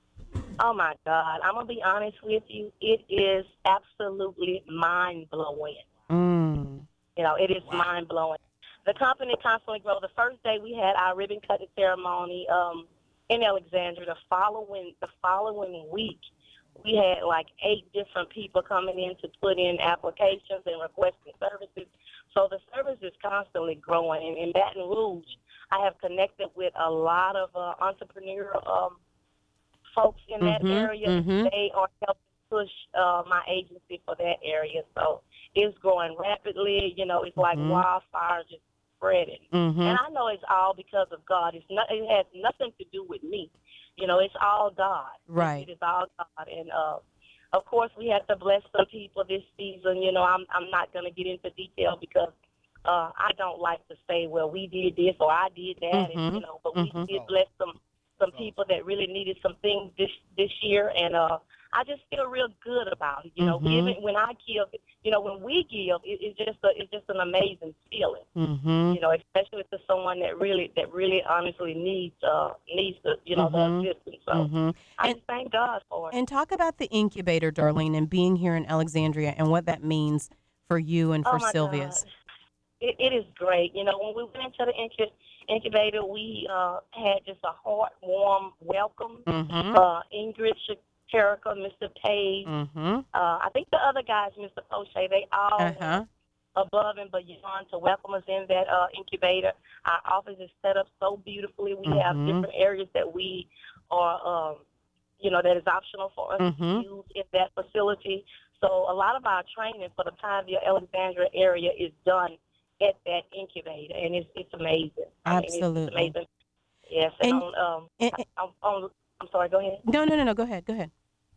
Oh my God, I'm gonna be honest with you. It is absolutely mind blowing. Mm. You know, it is mind blowing. The company constantly grows. The first day we had our ribbon cutting ceremony um, in Alexandria. The following the following week, we had like eight different people coming in to put in applications and requesting services. So the service is constantly growing. And in Baton Rouge, I have connected with a lot of uh, entrepreneur um, folks in that Mhm, area. mhm. They are helping push uh, my agency for that area. So it's growing rapidly. You know, it's like Mhm. wildfire just spreading. Mhm. And I know it's all because of God. It's not. It has nothing to do with me. You know, it's all God. Right. It is all God. And uh, of course, we had to bless some people this season. You know, I'm I'm not going to get into detail because uh, I don't like to say, well, we did this or I did that, and you Mhm, know. But mhm. we did bless some some people that really needed some things this this year, and uh, I just feel real good about it. You know, Mhm. giving when I give, you know, when we give, it, it's just a, it's just an amazing feeling. Mhm. You know, especially to someone that really that really honestly needs uh needs the you know Mhm. the assistance. So Mhm. I And just thank God for it. and talk about the incubator, Darlene, and being here in Alexandria and what that means for you and Oh for my Sylvia's. God. It, it is great. You know, when we went into the incu- incubator, we uh, had just a heart warm welcome. Mhm. Uh, Ingrid Shakarica, Mister Page, Mhm. uh, I think the other guys, Mister Poche, they all Uh-huh. went above and beyond to welcome us in that uh, incubator. Our office is set up so beautifully. We have Mhm. different areas that we are, um, you know, that is optional for us Mhm. to use in that facility. So a lot of our training for the Pineville, Alexandria area is done at that incubator, and it's it's amazing. I mean, it's, it's Absolutely. amazing. Yes, and, And- on um, and- on, on I'm sorry. Go ahead. No, no, no, no. Go ahead. Go ahead.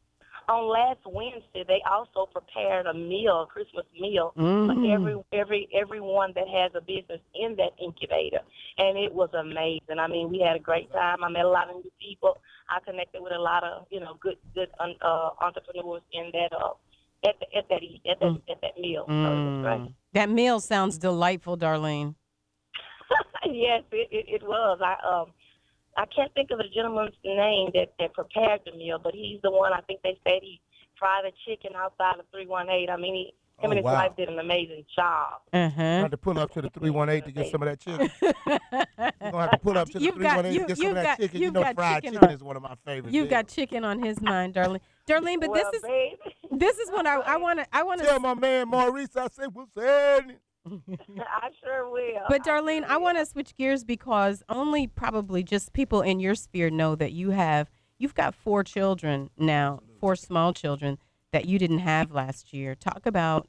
On last Wednesday, they also prepared a meal, a Christmas meal, Mm. for every every everyone that has a business in that incubator, and it was amazing. I mean, we had a great time. I met a lot of new people. I connected with a lot of you know good good uh, entrepreneurs in that uh, at the, at that at that Mm. at that meal. So it was great. Mm. That meal sounds delightful, Darlene. Yes, it, it, it was. I um I can't think of the gentleman's name that, that prepared the meal, but he's the one. I think they said he fried a chicken outside of three one eight. I mean, he Him Oh, and his wow. wife did an amazing job. Uh-huh. Have to pull up to the three one eight to get some of that chicken. We're gonna have to pull up to the You've three one eight got- to get you- some of you've that got- chicken. You you've know, got fried chicken chicken on- is one of my favorites. You've got chicken on his mind, Darlene. Darlene, but Well, this is baby. this is what I I want to I want to Tell my man Maurice I say what's happening. I sure will. But Darlene, I want to switch gears because only probably just people in your sphere know that you have you've got four children now, four small children that you didn't have last year. Talk about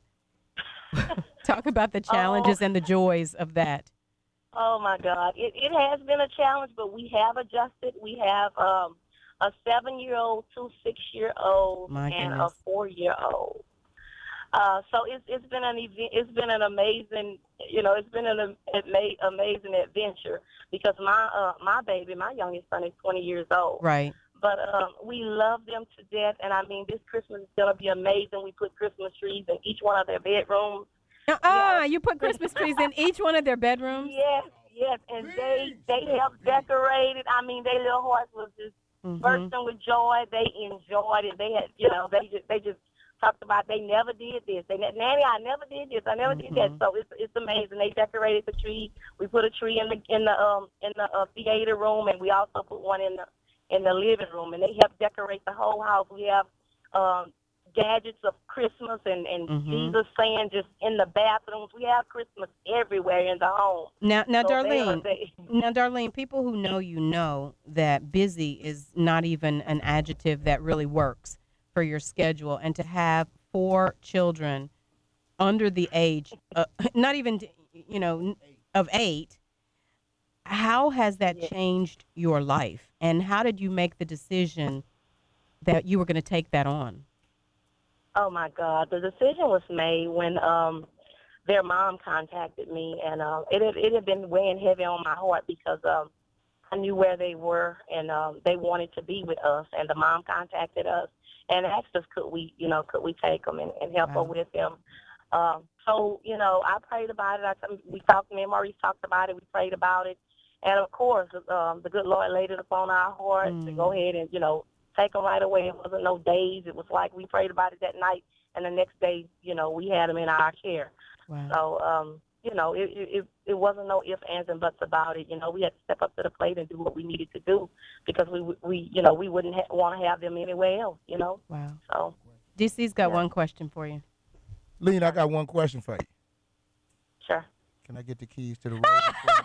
talk about the challenges Oh. and the joys of that. Oh my God, it it has been a challenge, but we have adjusted. We have um, a seven-year-old, two six-year-olds, My and a goodness. four-year-old. Uh, so it's it's been an event. It's been an amazing, you know, it's been an am- ama- amazing adventure because my uh, my baby, my youngest son, is twenty years old. Right. But um, we love them to death, and I mean, this Christmas is gonna be amazing. We put Christmas trees in each one of their bedrooms. Uh-uh, you put Christmas trees in each one of their bedrooms? Yes, yes, and they they helped decorate it. I mean, their little hearts was just Mhm. bursting with joy. They enjoyed it. They had, you know, they just they just talked about they never did this. They ne- Nanny, I never did this. I never did that. So it's it's amazing. They decorated the tree. We put a tree in the in the um in the uh, theater room, and we also put one in the in the living room. And they helped decorate the whole house. We have um. gadgets of Christmas and, and Mhm. Jesus saying just in the bathrooms. We have Christmas everywhere in the home. Now, now, So they are- Darlene, they- now, Darlene, people who know you know that busy is not even an adjective that really works for your schedule, and to have four children under the age, uh, not even, you know, of eight, how has that changed your life, and how did you make the decision that you were going to take that on? Oh my God, the decision was made when um their mom contacted me, and uh, it had, it had been weighing heavy on my heart because um I knew where they were, and um they wanted to be with us, and the mom contacted us and asked us could we you know could we take them and, and help her Wow. with them. Um, so you know I prayed about it. I we talked. Me and Maurice talked about it. We prayed about it, and of course um, the good Lord laid it upon our heart to go ahead and you know. take them right away. It wasn't no days. It was like we prayed about it that night, and the next day, you know, we had them in our care. Wow. So, um, you know, it, it it wasn't no ifs, ands, and buts about it. You know, we had to step up to the plate and do what we needed to do because we we you know we wouldn't ha- want to have them anywhere else. You know. Wow. So. D C's got one question for you. Lean, I got one question for you. Sure. Can I get the keys to the Rover truck?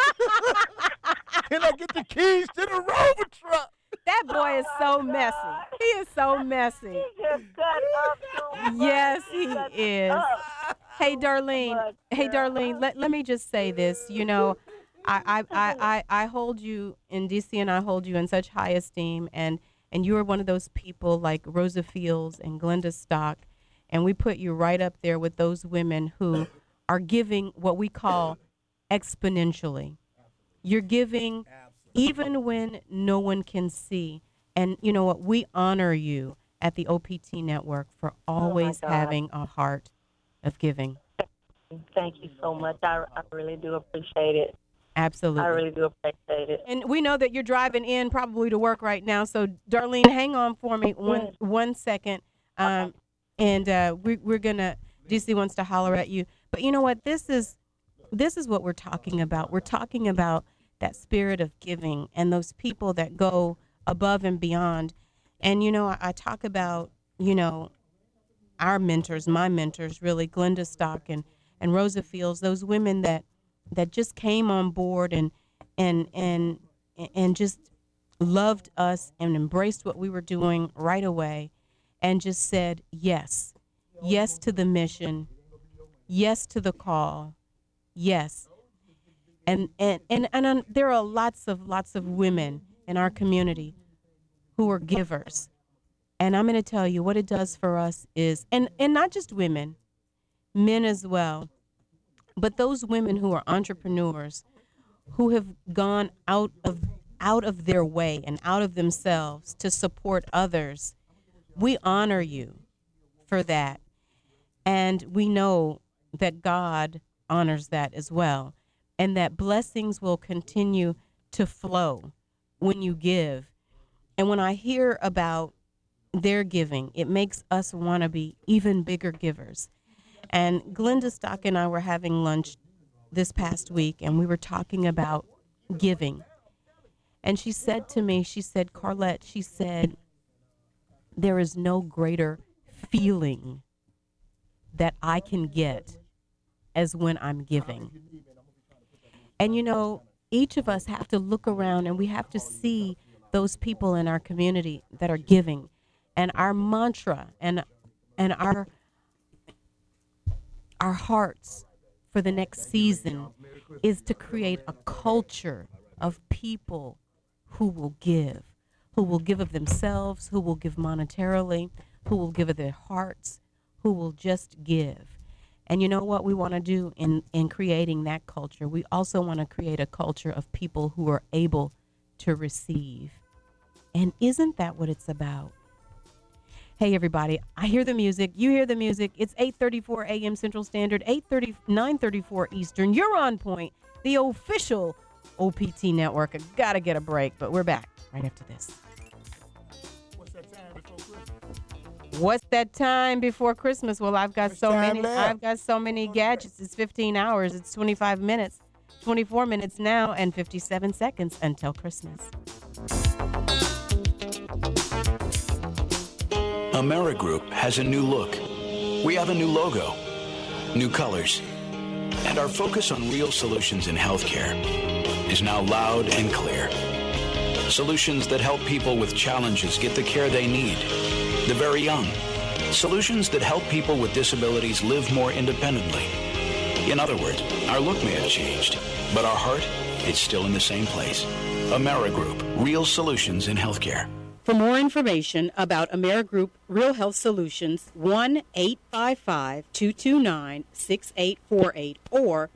Can I get the keys to the Rover truck? That boy is so messy. He is so messy. He just cut up too much. Yes, He he cut is. up. Hey, Darlene. Hey, Darlene. Let, let me just say this. You know, I, I, I, I, I hold you in D C, and I hold you in such high esteem. And, and you are one of those people like Rosa Fields and Glenda Stock. And we put you right up there with those women who are giving what we call exponentially. You're giving even when no one can see. And you know what? We honor you at the O P T Network for always God. having a heart of giving. Thank you so much. I, I really do appreciate it. Absolutely. I really do appreciate it. And we know that you're driving in probably to work right now. So, Darlene, hang on for me one one second. Um, and uh, we, we're gonna. D C wants to holler at you. But you know what? This is this is what we're talking about. We're talking about that spirit of giving and those people that go above and beyond. And you know, I, I talk about you know our mentors, my mentors, really, Glenda Stock and and Rosa Fields, those women that that just came on board and and and and just loved us and embraced what we were doing right away and just said yes. Yes to the mission. Yes to the call. Yes. And and and, and um, there are lots of lots of women in our community who are givers. And I'm going to tell you what it does for us is and and not just women, men as well. But those women who are entrepreneurs, who have gone out of out of their way and out of themselves to support others, we honor you for that. And we know that God honors that as well, and that blessings will continue to flow when you give. And when I hear about their giving, it makes us want to be even bigger givers. And Glenda Stock and I were having lunch this past week, and we were talking about giving. And she said to me, she said, Carlette, she said, there is no greater feeling that I can get as when I'm giving. And, you know, each of us have to look around and we have to see those people in our community that are giving. And our mantra and and our our hearts for the next season is to create a culture of people who will give, who will give of themselves, who will give monetarily, who will give of their hearts, who will just give. And you know what we want to do in, in creating that culture? We also want to create a culture of people who are able to receive. And isn't that what it's about? Hey, everybody, I hear the music. You hear the music. It's eight thirty-four a.m. Central Standard, eight thirty, nine thirty-four Eastern. You're on point, the official O P T network. I got to get a break, but we're back right after this. What's that time before Christmas? What's that time before Christmas? Well, I've got Much so time many. left? I've got so many gadgets. It's fifteen hours. It's twenty-five minutes. twenty-four minutes now and fifty-seven seconds until Christmas. Amerigroup has a new look. We have a new logo, new colors, and our focus on real solutions in healthcare is now loud and clear. Solutions that help people with challenges get the care they need, the very young. Solutions that help people with disabilities live more independently. In other words, our look may have changed, but our heart is still in the same place. Amerigroup, real solutions in healthcare. For more information about Amerigroup Real Health Solutions, one eight five five, two two nine, six eight four eight or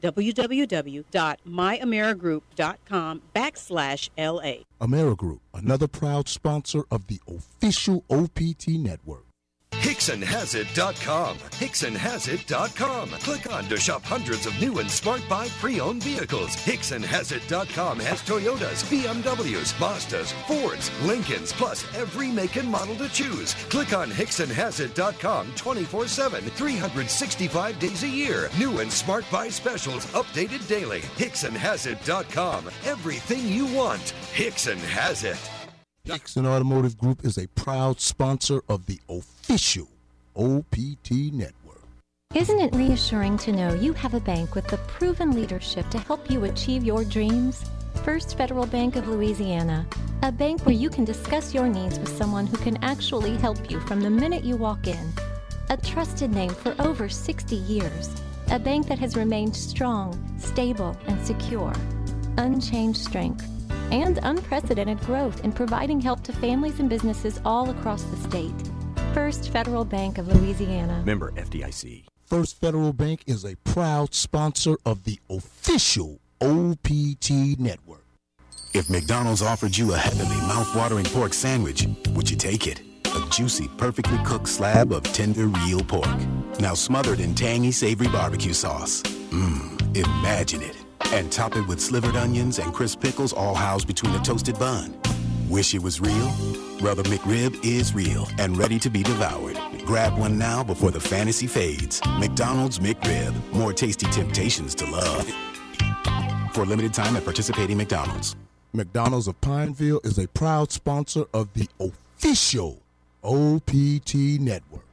www.myamerigroup.com backslash LA. Amerigroup, another proud sponsor of the official O P T network. Hickson Has It dot com. Hickson Has It dot com. Click on to shop hundreds of new and smart buy pre-owned vehicles. Hickson Has It dot com has Toyotas, B M Ws, Mazdas, Fords, Lincolns, plus every make and model to choose. Click on Hickson Has It dot com twenty-four seven, three hundred sixty-five days a year. New and smart buy specials updated daily. Hickson Has It dot com. Everything you want. Hickson has it. Hickson Automotive Group is a proud sponsor of the official O P T network. Isn't it reassuring to know you have a bank with the proven leadership to help you achieve your dreams? First Federal Bank of Louisiana, a bank where you can discuss your needs with someone who can actually help you from the minute you walk in. A trusted name for over sixty years, a bank that has remained strong, stable, and secure. Unchanged strength and unprecedented growth in providing help to families and businesses all across the state. First Federal Bank of Louisiana. Member F D I C. First Federal Bank is a proud sponsor of the official O P T network. If McDonald's offered you a heavenly, mouth-watering pork sandwich, would you take it? A juicy, perfectly cooked slab of tender, real pork. Now smothered in tangy, savory barbecue sauce. Mmm, imagine it. And top it with slivered onions and crisp pickles all housed between a toasted bun. Wish it was real? Well, the McRib is real and ready to be devoured. Grab one now before the fantasy fades. McDonald's McRib. More tasty temptations to love. For a limited time at participating McDonald's. McDonald's of Pineville is a proud sponsor of the official O P T network.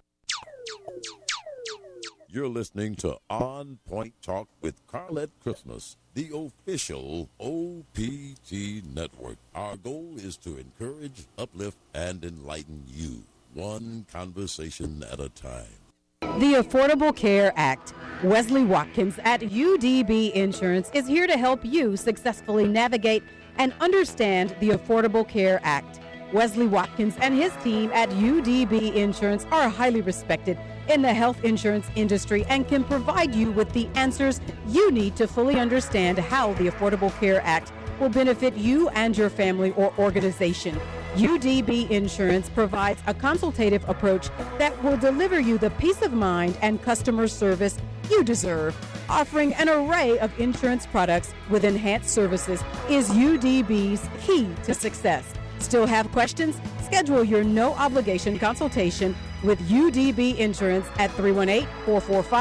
You're listening to On Point Talk with Carlette Christmas, the official O P T network. Our goal is to encourage, uplift, and enlighten you, one conversation at a time. The Affordable Care Act. Wesley Watkins at U D B Insurance is here to help you successfully navigate and understand the Affordable Care Act. Wesley Watkins and his team at U D B Insurance are highly respected in the health insurance industry and can provide you with the answers you need to fully understand how the Affordable Care Act will benefit you and your family or organization. U D B Insurance provides a consultative approach that will deliver you the peace of mind and customer service you deserve. Offering an array of insurance products with enhanced services is U D B's key to success. Still have questions? Schedule your no-obligation consultation with U D B Insurance at three one eight, four four five,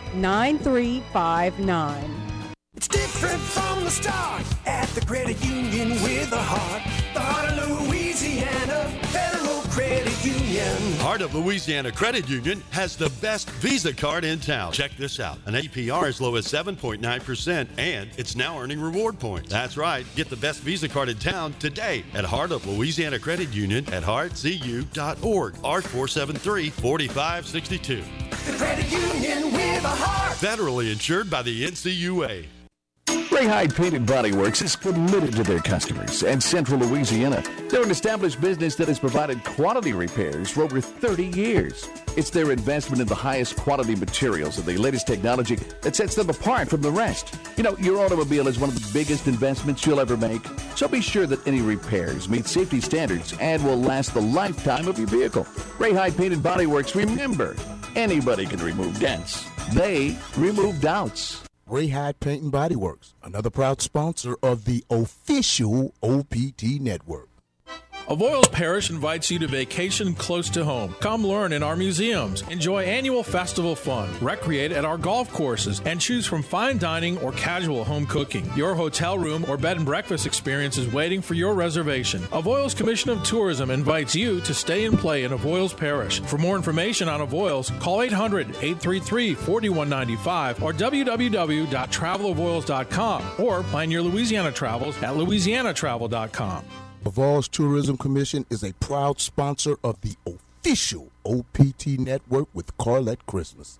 nine three five nine. It's different from the start at the credit union with a heart. The heart of Louisiana Federal Credit Union. Heart of Louisiana Credit Union has the best Visa card in town. Check this out. An A P R as low as seven point nine percent, and it's now earning reward points. That's right. Get the best Visa card in town today at Heart of Louisiana Credit Union at heart c u dot org. R four seven three, four five six two. The credit union with a heart. Federally insured by the N C U A. Ray Hyde Paint and Body Works is committed to their customers and Central Louisiana. They're an established business that has provided quality repairs for over thirty years. It's their investment in the highest quality materials and the latest technology that sets them apart from the rest. You know, your automobile is one of the biggest investments you'll ever make, so be sure that any repairs meet safety standards and will last the lifetime of your vehicle. Ray Hyde Paint and Body Works, remember, anybody can remove dents. They remove doubts. Ray Hyde Paint and Body Works, another proud sponsor of the official O P T Network. Avoyles Parish invites you to vacation close to home. Come learn in our museums, enjoy annual festival fun, recreate at our golf courses, and choose from fine dining or casual home cooking. Your hotel room or bed and breakfast experience is waiting for your reservation. Avoyles Commission of Tourism invites you to stay and play in Avoyles Parish. For more information on Avoyles, call eight hundred, eight three three, four one nine five or w w w dot travel avoyles dot com or plan your Louisiana travels at louisiana travel dot com. Avoyles Tourism Commission is a proud sponsor of the official O P T Network with Carlette Christmas.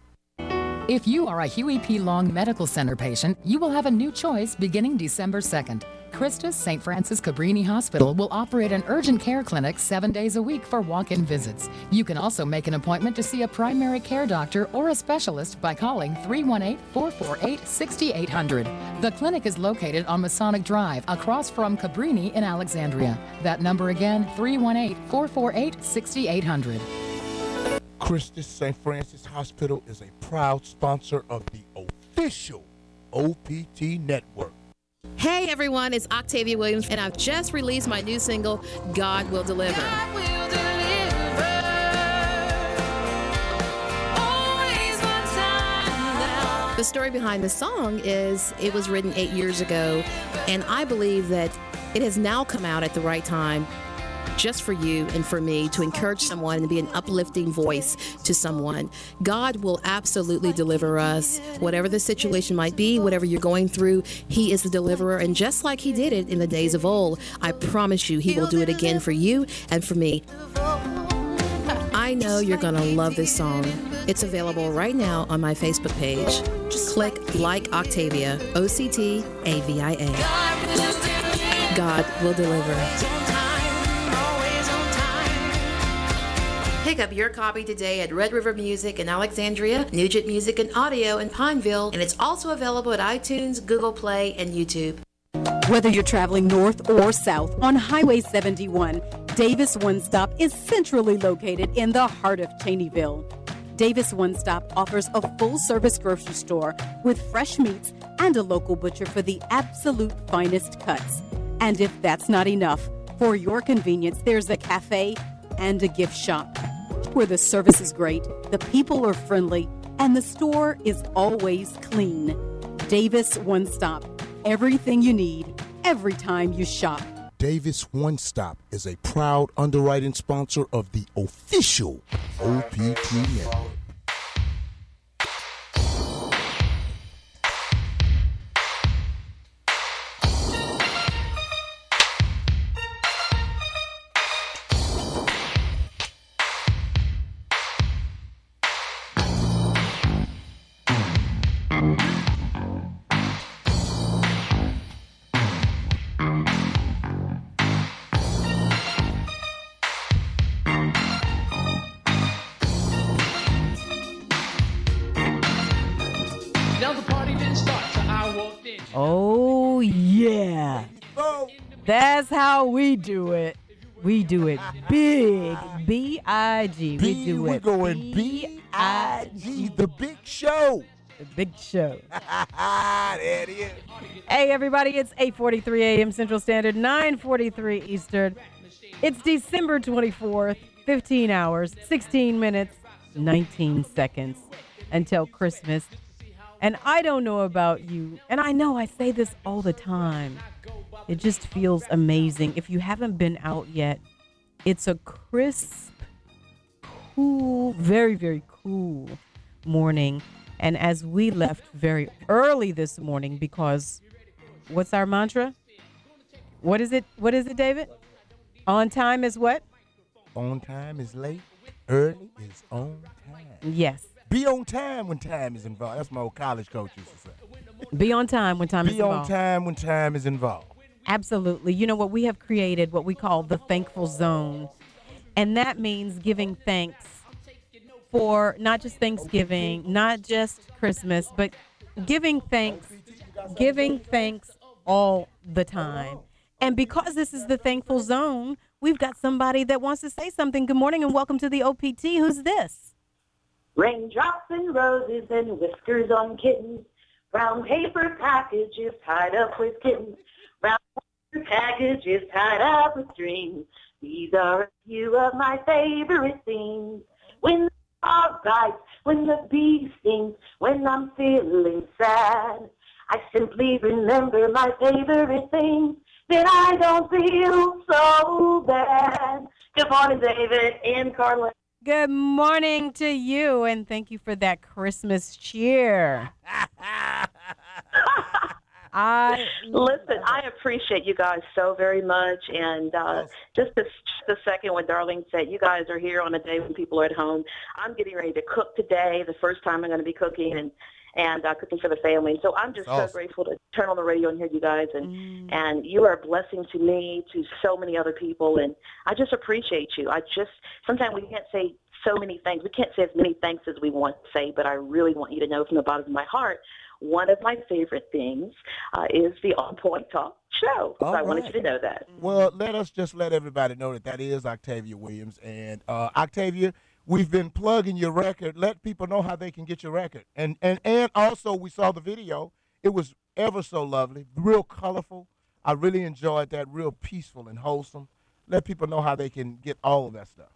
If you are a Huey P. Long Medical Center patient, you will have a new choice beginning December second. Christus Saint Francis Cabrini Hospital will operate an urgent care clinic seven days a week for walk-in visits. You can also make an appointment to see a primary care doctor or a specialist by calling three one eight, four four eight, six eight zero zero. The clinic is located on Masonic Drive across from Cabrini in Alexandria. That number again, three one eight, four four eight, six eight zero zero. Christus Saint Francis Hospital is a proud sponsor of the official O P T Network. Hey everyone, it's Octavia Williams, and I've just released my new single, God Will Deliver. God will deliver. Always on time now. The story behind the song is it was written eight years ago, and I believe that it has now come out at the right time just for you and for me to encourage someone and be an uplifting voice to someone. God will absolutely deliver us. Whatever the situation might be, whatever you're going through, He is the deliverer. And just like He did it in the days of old, I promise you He will do it again for you and for me. I know you're going to love this song. It's available right now on my Facebook page. Just click Like Octavia, O C T A V I A. God will deliver. Pick up your copy today at Red River Music in Alexandria, Nugent Music and Audio in Pineville, and it's also available at iTunes, Google Play, and YouTube. Whether you're traveling north or south on Highway seventy-one, Davis One Stop is centrally located in the heart of Cheneyville. Davis One Stop offers a full-service grocery store with fresh meats and a local butcher for the absolute finest cuts. And if that's not enough, for your convenience, there's a cafe and a gift shop where the service is great, the people are friendly, and the store is always clean. Davis One Stop. Everything you need, every time you shop. Davis One Stop is a proud underwriting sponsor of the official O P T Network. Oh, yeah. That's how we do it. We do it big. B I G. We B, do we it. going B I G. The big show. The big show. There it is. Hey, everybody. It's eight forty-three a.m. Central Standard, nine forty-three Eastern. It's December twenty-fourth, fifteen hours, sixteen minutes, nineteen seconds until Christmas. And I don't know about you, and I know I say this all the time. It just feels amazing. If you haven't been out yet, it's a crisp, cool, very, very cool morning. And as we left very early this morning, because what's our mantra? What is it? What is it, David? On time is what? On time is late. Early is on time. Yes. Be on time when time is involved. That's my old college coach used to say. Be on time when time Be is involved. Be on time when time is involved. Absolutely. You know what? We have created what we call the Thankful Zone. And that means giving thanks for not just Thanksgiving, not just Christmas, but giving thanks, giving thanks all the time. And because this is the Thankful Zone, we've got somebody that wants to say something. Good morning and welcome to the O P T. Who's this? Raindrops and roses and whiskers on kittens. Brown paper packages tied up with kittens. Brown paper packages tied up with strings. These are a few of my favorite things. When the dog bites, when the bee stings, when I'm feeling sad, I simply remember my favorite things. Then I don't feel so bad. Good morning, David and Carla. Good morning to you, and thank you for that Christmas cheer. I Listen, I appreciate you guys so very much, and uh, just a, just a second when Darlene said you guys are here on a day when people are at home. I'm getting ready to cook today, the first time I'm going to be cooking, and and uh, cooking for the family. So I'm just Awesome. so grateful to turn on the radio and hear you guys, and mm. and you are a blessing to me, to so many other people, and I just appreciate you. I just, sometimes we can't say so many things. We can't say as many thanks as we want to say, but I really want you to know from the bottom of my heart, one of my favorite things uh, is the On Point Talk show. So All I wanted right. you to know that. Well, let us just let everybody know that that is Octavia Williams. And uh, Octavia, we've been plugging your record. Let people know how they can get your record. And, and, and also, we saw the video. It was ever so lovely, real colorful. I really enjoyed that, real peaceful and wholesome. Let people know how they can get all of that stuff.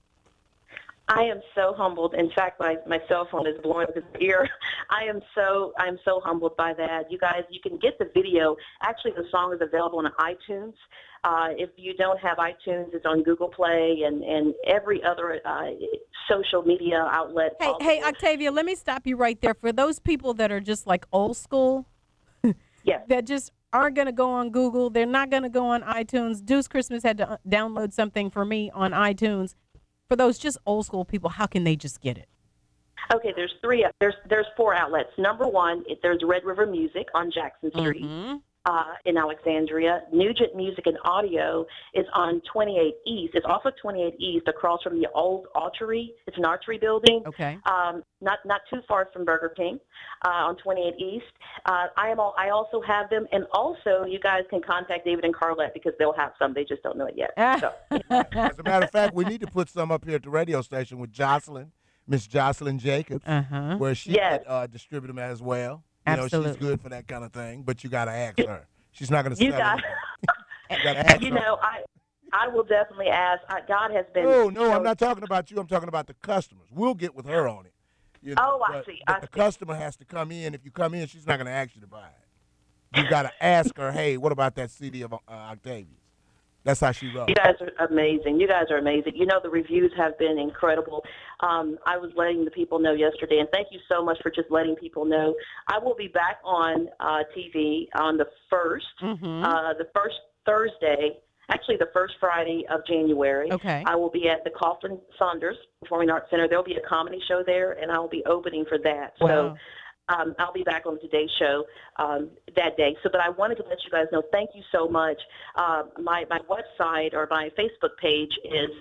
I am so humbled. In fact, my, my cell phone is blowing up his ear. I am so I'm so humbled by that. You guys, you can get the video. Actually, the song is available on iTunes. Uh, if you don't have iTunes, it's on Google Play and, and every other uh, social media outlet. Hey, hey, Octavia, let me stop you right there. For those people that are just like old school, yes. that just aren't going to go on Google, they're not going to go on iTunes. Deuce Christmas had to download something for me on iTunes. For those just old school people, how can they just get it? Okay, there's three. There's there's four outlets. Number one, there's Red River Music on Jackson Street mm-hmm. uh, in Alexandria. Nugent Music and Audio is on twenty-eight East. It's off of twenty-eight East, across from the old archery. It's an archery building. Okay. Um, not not too far from Burger King, uh, on twenty-eight East. Uh, I am. All, I also have them, and also you guys can contact David and Carlette because they'll have some. They just don't know it yet. So. As a matter of fact, we need to put some up here at the radio station with Jocelyn, Miss Jocelyn Jacobs, uh-huh. where she yes. can uh, distribute them as well. You Absolutely. know, she's good for that kind of thing, but you got to ask her. She's not going to You sell got. it. You got to ask You her. know, I I will definitely ask. I, God has been. No, no, so, I'm not talking about you. I'm talking about the customers. We'll get with her on it. You know, Oh, I but, see, But I the see. customer has to come in. If you come in, she's not going to ask you to buy it. You got to ask her, hey, what about that C D of uh, Octavia's? That's how she rolls. You guys are amazing. You guys are amazing. You know, the reviews have been incredible. Um, I was letting the people know yesterday, and thank you so much for just letting people know. I will be back on uh, T V on the first, Mm-hmm. uh, the first Thursday, actually the first Friday of January. Okay. I will be at the Coughlin Saunders Performing Arts Center. There will be a comedy show there, and I will be opening for that. Wow. So. Um, I'll be back on the Today Show um, that day. So, but I wanted to let you guys know, thank you so much. Uh, my, my website or my Facebook page is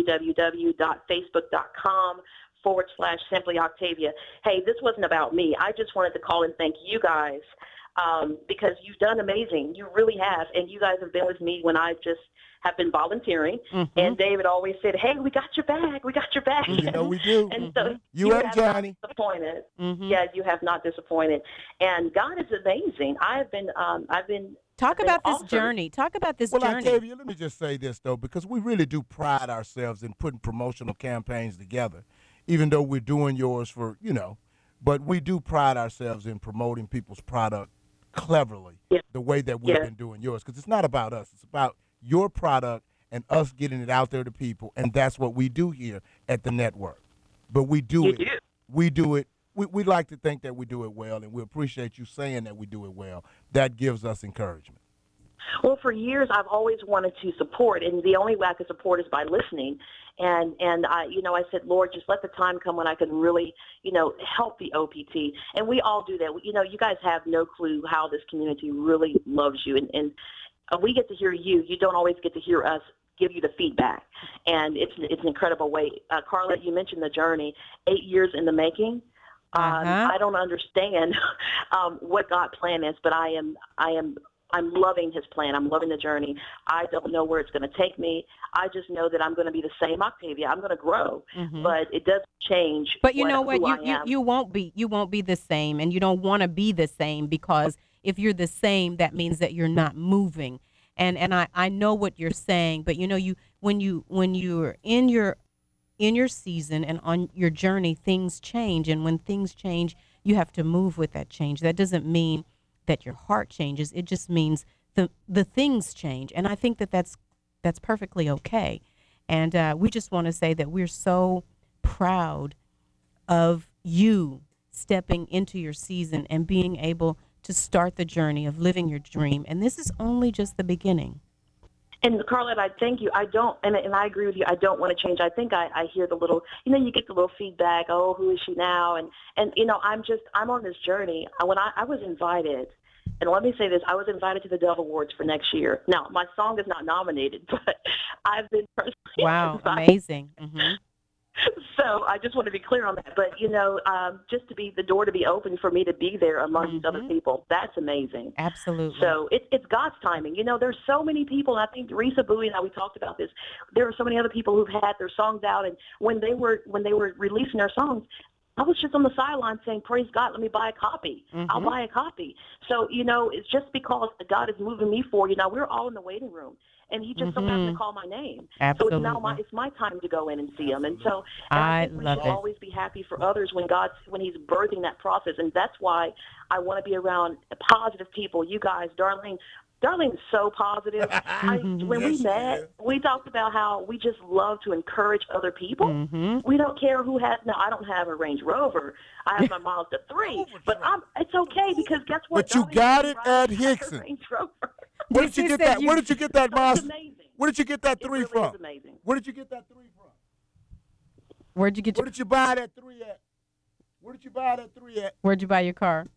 www.facebook.com forward slash Simply Octavia. Hey, this wasn't about me. I just wanted to call and thank you guys um, because you've done amazing. You really have. And you guys have been with me when I just have been volunteering. Mm-hmm. And David always said, hey, we got your back. We got your back. You know we do. And so You and have Johnny. Not disappointed. Mm-hmm. Yeah, you have not disappointed. And God is amazing. I have been, um, I've been. Talk I've been about this offered- journey. Talk about this Well, journey. Octavia, let me just say this, though, because we really do pride ourselves in putting promotional campaigns together, even though we're doing yours for, you know, but we do pride ourselves in promoting people's product cleverly, yeah. the way that we've yeah. been doing yours, because it's not about us. It's about your product and us getting it out there to people, and that's what we do here at the network. But we do you it. Do. We do it. We, we like to think that we do it well, and we appreciate you saying that we do it well. That gives us encouragement. Well, for years I've always wanted to support, and the only way I could support is by listening. And and I, you know, I said, Lord, just let the time come when I can really, you know, help the O P T. And we all do that. You know, you guys have no clue how this community really loves you, and and we get to hear you. You don't always get to hear us give you the feedback, and it's it's an incredible way. Uh, Carla, you mentioned the journey, eight years in the making. Um, Uh-huh. I don't understand um, what God's plan is, but I am I am. I'm loving his plan. I'm loving the journey. I don't know where it's going to take me. I just know that I'm going to be the same Octavia. I'm going to grow, Mhm. but it doesn't change. But you what, know what? who You, I you am. you won't be you won't be the same, and you don't want to be the same, because if you're the same, that means that you're not moving. And and I, I know what you're saying, but you know you when you when you're in your in your season and on your journey, things change, and when things change, you have to move with that change. That doesn't mean that your heart changes. It just means the the things change, and I think that that's that's perfectly okay. And uh, we just want to say that we're so proud of you stepping into your season and being able to start the journey of living your dream. And this is only just the beginning. And Carlette, I thank you. I don't, and, and I agree with you. I don't want to change. I think I, I hear the little, you know, you get the little feedback. Oh, who is she now? And and you know, I'm just, I'm on this journey. When I, I was invited, and let me say this, I was invited to the Dove Awards for next year. Now, my song is not nominated, but I've been personally Wow, invited. amazing. hmm So I just want to be clear on that. But, you know, um, just to be the door to be open for me to be there among these other people, that's amazing. Absolutely. So it, it's God's timing. You know, there's so many people, and I think Risa Bowie and I, we talked about this. There are so many other people who've had their songs out, and when they were when they were releasing their songs, I was just on the sideline saying, praise God, let me buy a copy. Mhm. I'll buy a copy. So, you know, it's just because God is moving me forward. You know, we're all in the waiting room, and he just so happened Mhm. to call my name. Absolutely. So it's now my, it's my time to go in and see him. And so and I, I think we love should it. always be happy for others when God's, when he's birthing that process. And that's why I want to be around positive people. You guys, Darlene, Darlene is so positive. I, when Yes, we she met, is. we talked about how we just love to encourage other people. Mm-hmm. We don't care who has. No, I don't have a Range Rover. I have my Mazda three, but I'm. It's okay because guess what? But you Darlene got can it ride at a Hickson. Range Rover. Where did you She get said that? you- Where did you get that It's Mazda? amazing. Where did you get that It three really from? is amazing. Where did you get that three from? Where'd you get Where your did you buy that three at? Where did you buy that three at? Where'd you buy your car?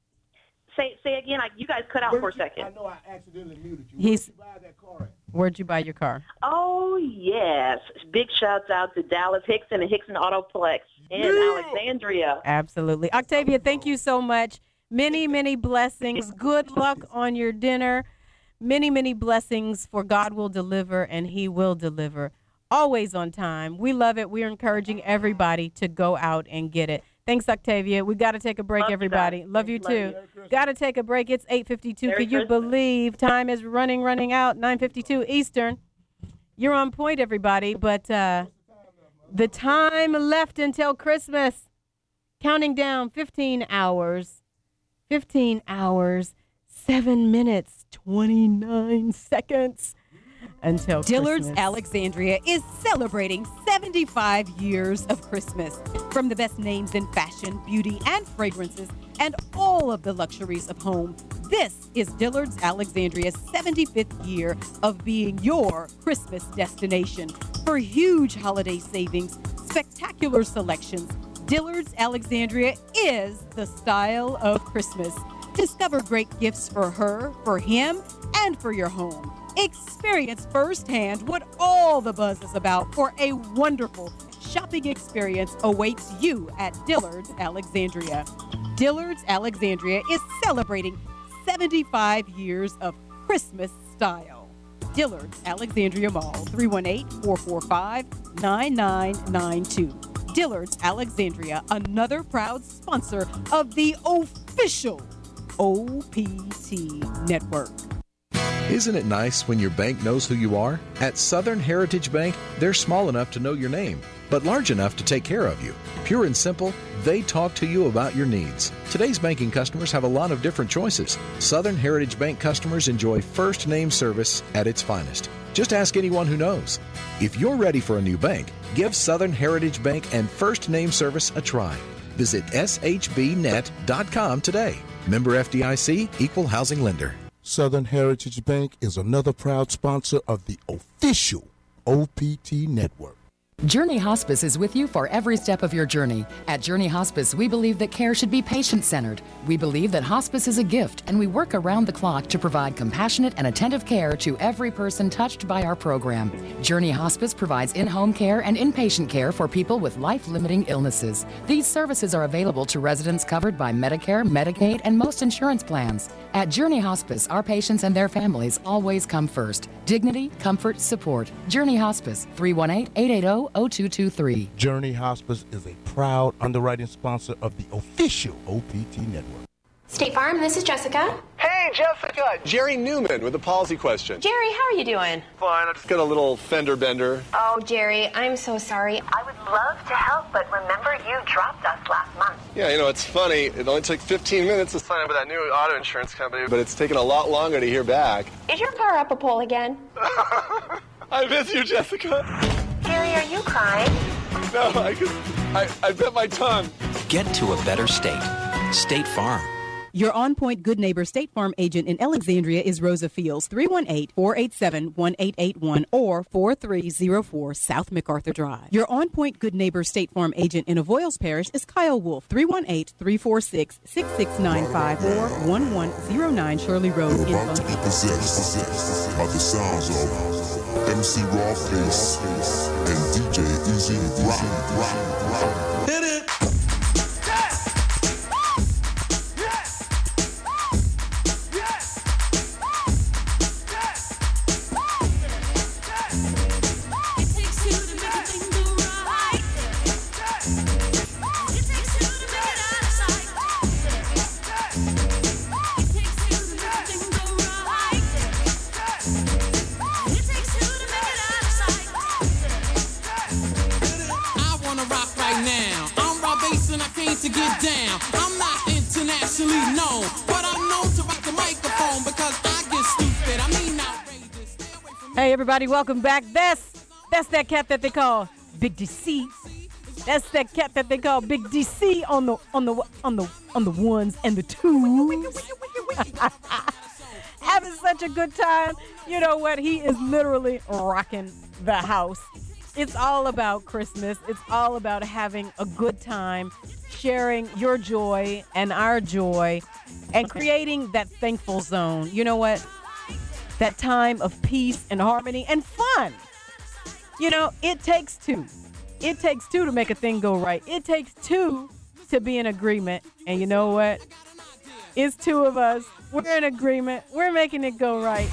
Say say again. I, you guys cut out Where for a did you- second. I know I accidentally muted you. Where He's- did you buy that car at? Where'd you buy your car? Oh yes, big shouts out to Dallas Hickson and Hickson Autoplex in Alexandria. Absolutely. Octavia, thank you so much. Many, many blessings. Good luck on your dinner. Many, many blessings, for God will deliver and he will deliver. Always on time. We love it. We're encouraging everybody to go out and get it. Thanks, Octavia. We got to take a break, Love you everybody. guys. Love you Love too. you. Got to take a break. It's eight fifty-two. Merry Can you Christmas. believe time is running, running out? nine fifty-two Eastern. You're on point, everybody. But uh, the time left until Christmas, counting down fifteen hours, fifteen hours, seven minutes, twenty-nine seconds until Dillard's Christmas. Alexandria is celebrating seventy-five years of Christmas. From the best names in fashion, beauty, and fragrances, and all of the luxuries of home, this is Dillard's Alexandria's seventy-fifth year of being your Christmas destination. For huge holiday savings, spectacular selections, Dillard's Alexandria is the style of Christmas. Discover great gifts for her, for him, and for your home. Experience firsthand what all the buzz is about, for a wonderful shopping experience awaits you at Dillard's Alexandria. Dillard's Alexandria is celebrating seventy-five years of Christmas style. Dillard's Alexandria Mall, three one eight, four four five, nine nine nine two. Dillard's Alexandria, another proud sponsor of the official O P T Network. Isn't it nice when your bank knows who you are? At Southern Heritage Bank, they're small enough to know your name. but large enough to take care of you. Pure and simple, they talk to you about your needs. Today's banking customers have a lot of different choices. Southern Heritage Bank customers enjoy first name service at its finest. Just ask anyone who knows. If you're ready for a new bank, give Southern Heritage Bank and first name service a try. Visit S H B net dot com today. Member F D I C, Equal Housing Lender. Southern Heritage Bank is another proud sponsor of the official O P T Network. Journey Hospice is with you for every step of your journey. At Journey Hospice, we believe that care should be patient-centered. We believe that hospice is a gift, and we work around the clock to provide compassionate and attentive care to every person touched by our program. Journey Hospice provides in-home care and inpatient care for people with life-limiting illnesses. These services are available to residents covered by Medicare, Medicaid, and most insurance plans. At Journey Hospice, our patients and their families always come first. Dignity, comfort, support. Journey Hospice, three one eight, eight eight zero, zero two two three. Journey Hospice is a proud underwriting sponsor of the official O P T Network. State Farm, this is Jessica. Hey, Jessica! Jerry Newman with a policy question. Jerry, how are you doing? Fine, I just got a little fender bender. Oh, Jerry, I'm so sorry. I would love to help, but remember you dropped us last month. Yeah, you know, it's funny. It only took fifteen minutes to sign up with that new auto insurance company, but it's taken a lot longer to hear back. Is your car up a pole again? I miss you, Jessica. Jerry, are you crying? No, I, I, I bit my tongue. Get to a better state. State Farm. Your On Point Good Neighbor State Farm agent in Alexandria is Rosa Fields, three one eight, four eight seven, one eight eight one or four three zero four South MacArthur Drive. Your On Point Good Neighbor State Farm agent in Avoyles Parish is Kyle Wolf, three one eight, three four six, six six nine five or one one zero nine Shirley Road in About to be possessed by the sounds of M C Rawface and D J Easy Rock. Hit it! To get down, I'm not internationally known, but I'm known to rock the microphone because I get stupid. I mean outrageous. Hey everybody, welcome back. That's that's that cat that they call Big D C. That's that cat that they call Big D C on the on the on the on the ones and the twos. Having such a good time. You know what? He is literally rocking the house. It's all about Christmas. It's all about having a good time, sharing your joy and our joy, and creating that thankful zone. You know what? That time of peace and harmony and fun. You know, it takes two. It takes two to make a thing go right. It takes two to be in agreement. And you know what? It's two of us. We're in agreement. We're making it go right.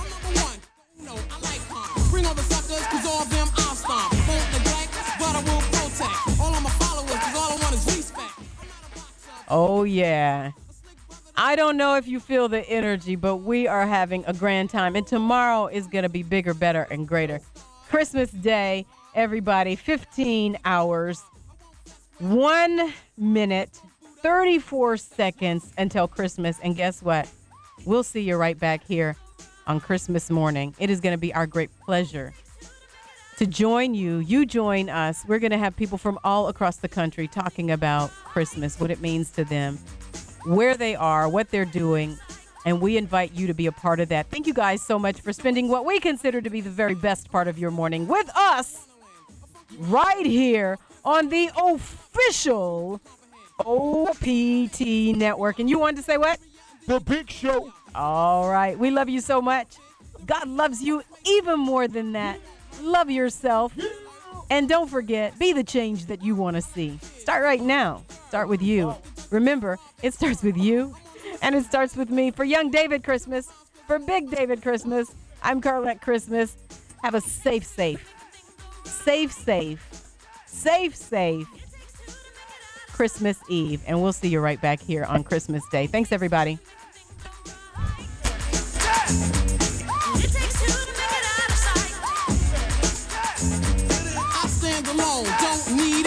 Bring all the suckers, cause all of them I'll stomp. Won't neglect, but I will protect. All of my followers, cause all I want is respect. Oh, yeah. I don't know if you feel the energy, but we are having a grand time. And tomorrow is going to be bigger, better, and greater. Christmas Day, everybody, fifteen hours, one minute, thirty-four seconds until Christmas. And guess what? We'll see you right back here on Christmas morning. It is going to be our great pleasure to join you. You join us. We're going to have people from all across the country talking about Christmas, what it means to them, where they are, what they're doing, and we invite you to be a part of that. Thank you guys so much for spending what we consider to be the very best part of your morning with us right here on the official O P T Network. And you wanted to say what? The Big Show. All right. We love you so much. God loves you even more than that. Love yourself. And don't forget, be the change that you want to see. Start right now. Start with you. Remember, it starts with you, and it starts with me. For young David Christmas, for Big David Christmas, I'm Carlette Christmas. Have a safe, safe, safe, safe, safe, safe Christmas Eve. And we'll see you right back here on Christmas Day. Thanks, everybody. I stand alone, don't need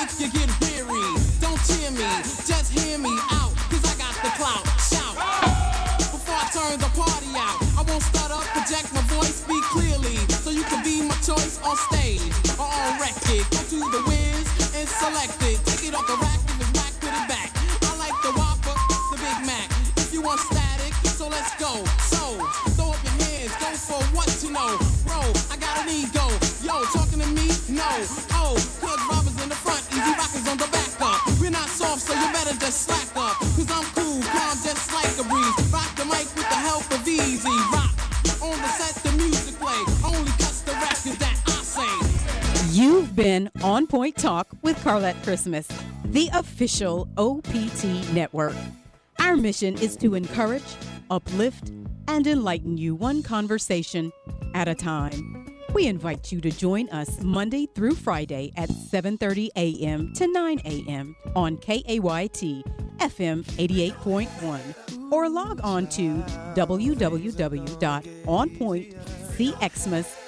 make you get weary. Don't cheer me, just hear me out, cause I got the clout. Shout. Before I turn the party out, I won't stutter, project my voice, speak clearly, so you can be my choice on stage or on record. Go to the Wiz and select it. Take it off the rack, give it back, put it back. I like the Whopper, the Big Mac. If you want static, so let's go. So, throw up your hands, go for what you know. Bro, I got an ego. Yo, talking to me? No. Oh, cause Robbers in the front, Easy Rockers on the back up. We're not soft, so you better just slack up. Cause I'm cool, calm, just like a breeze. Rock the mic with the help of Easy Rock. On the set, the music play. Only cuts the records that I say. You've been On Point Talk with Carlette Christmas, the official O P T network. Our mission is to encourage, uplift, and enlighten you one conversation at a time. We invite you to join us Monday through Friday at seven thirty a.m. to nine a.m. on K A Y T F M eighty-eight point one or log on to w w w dot on point c xmas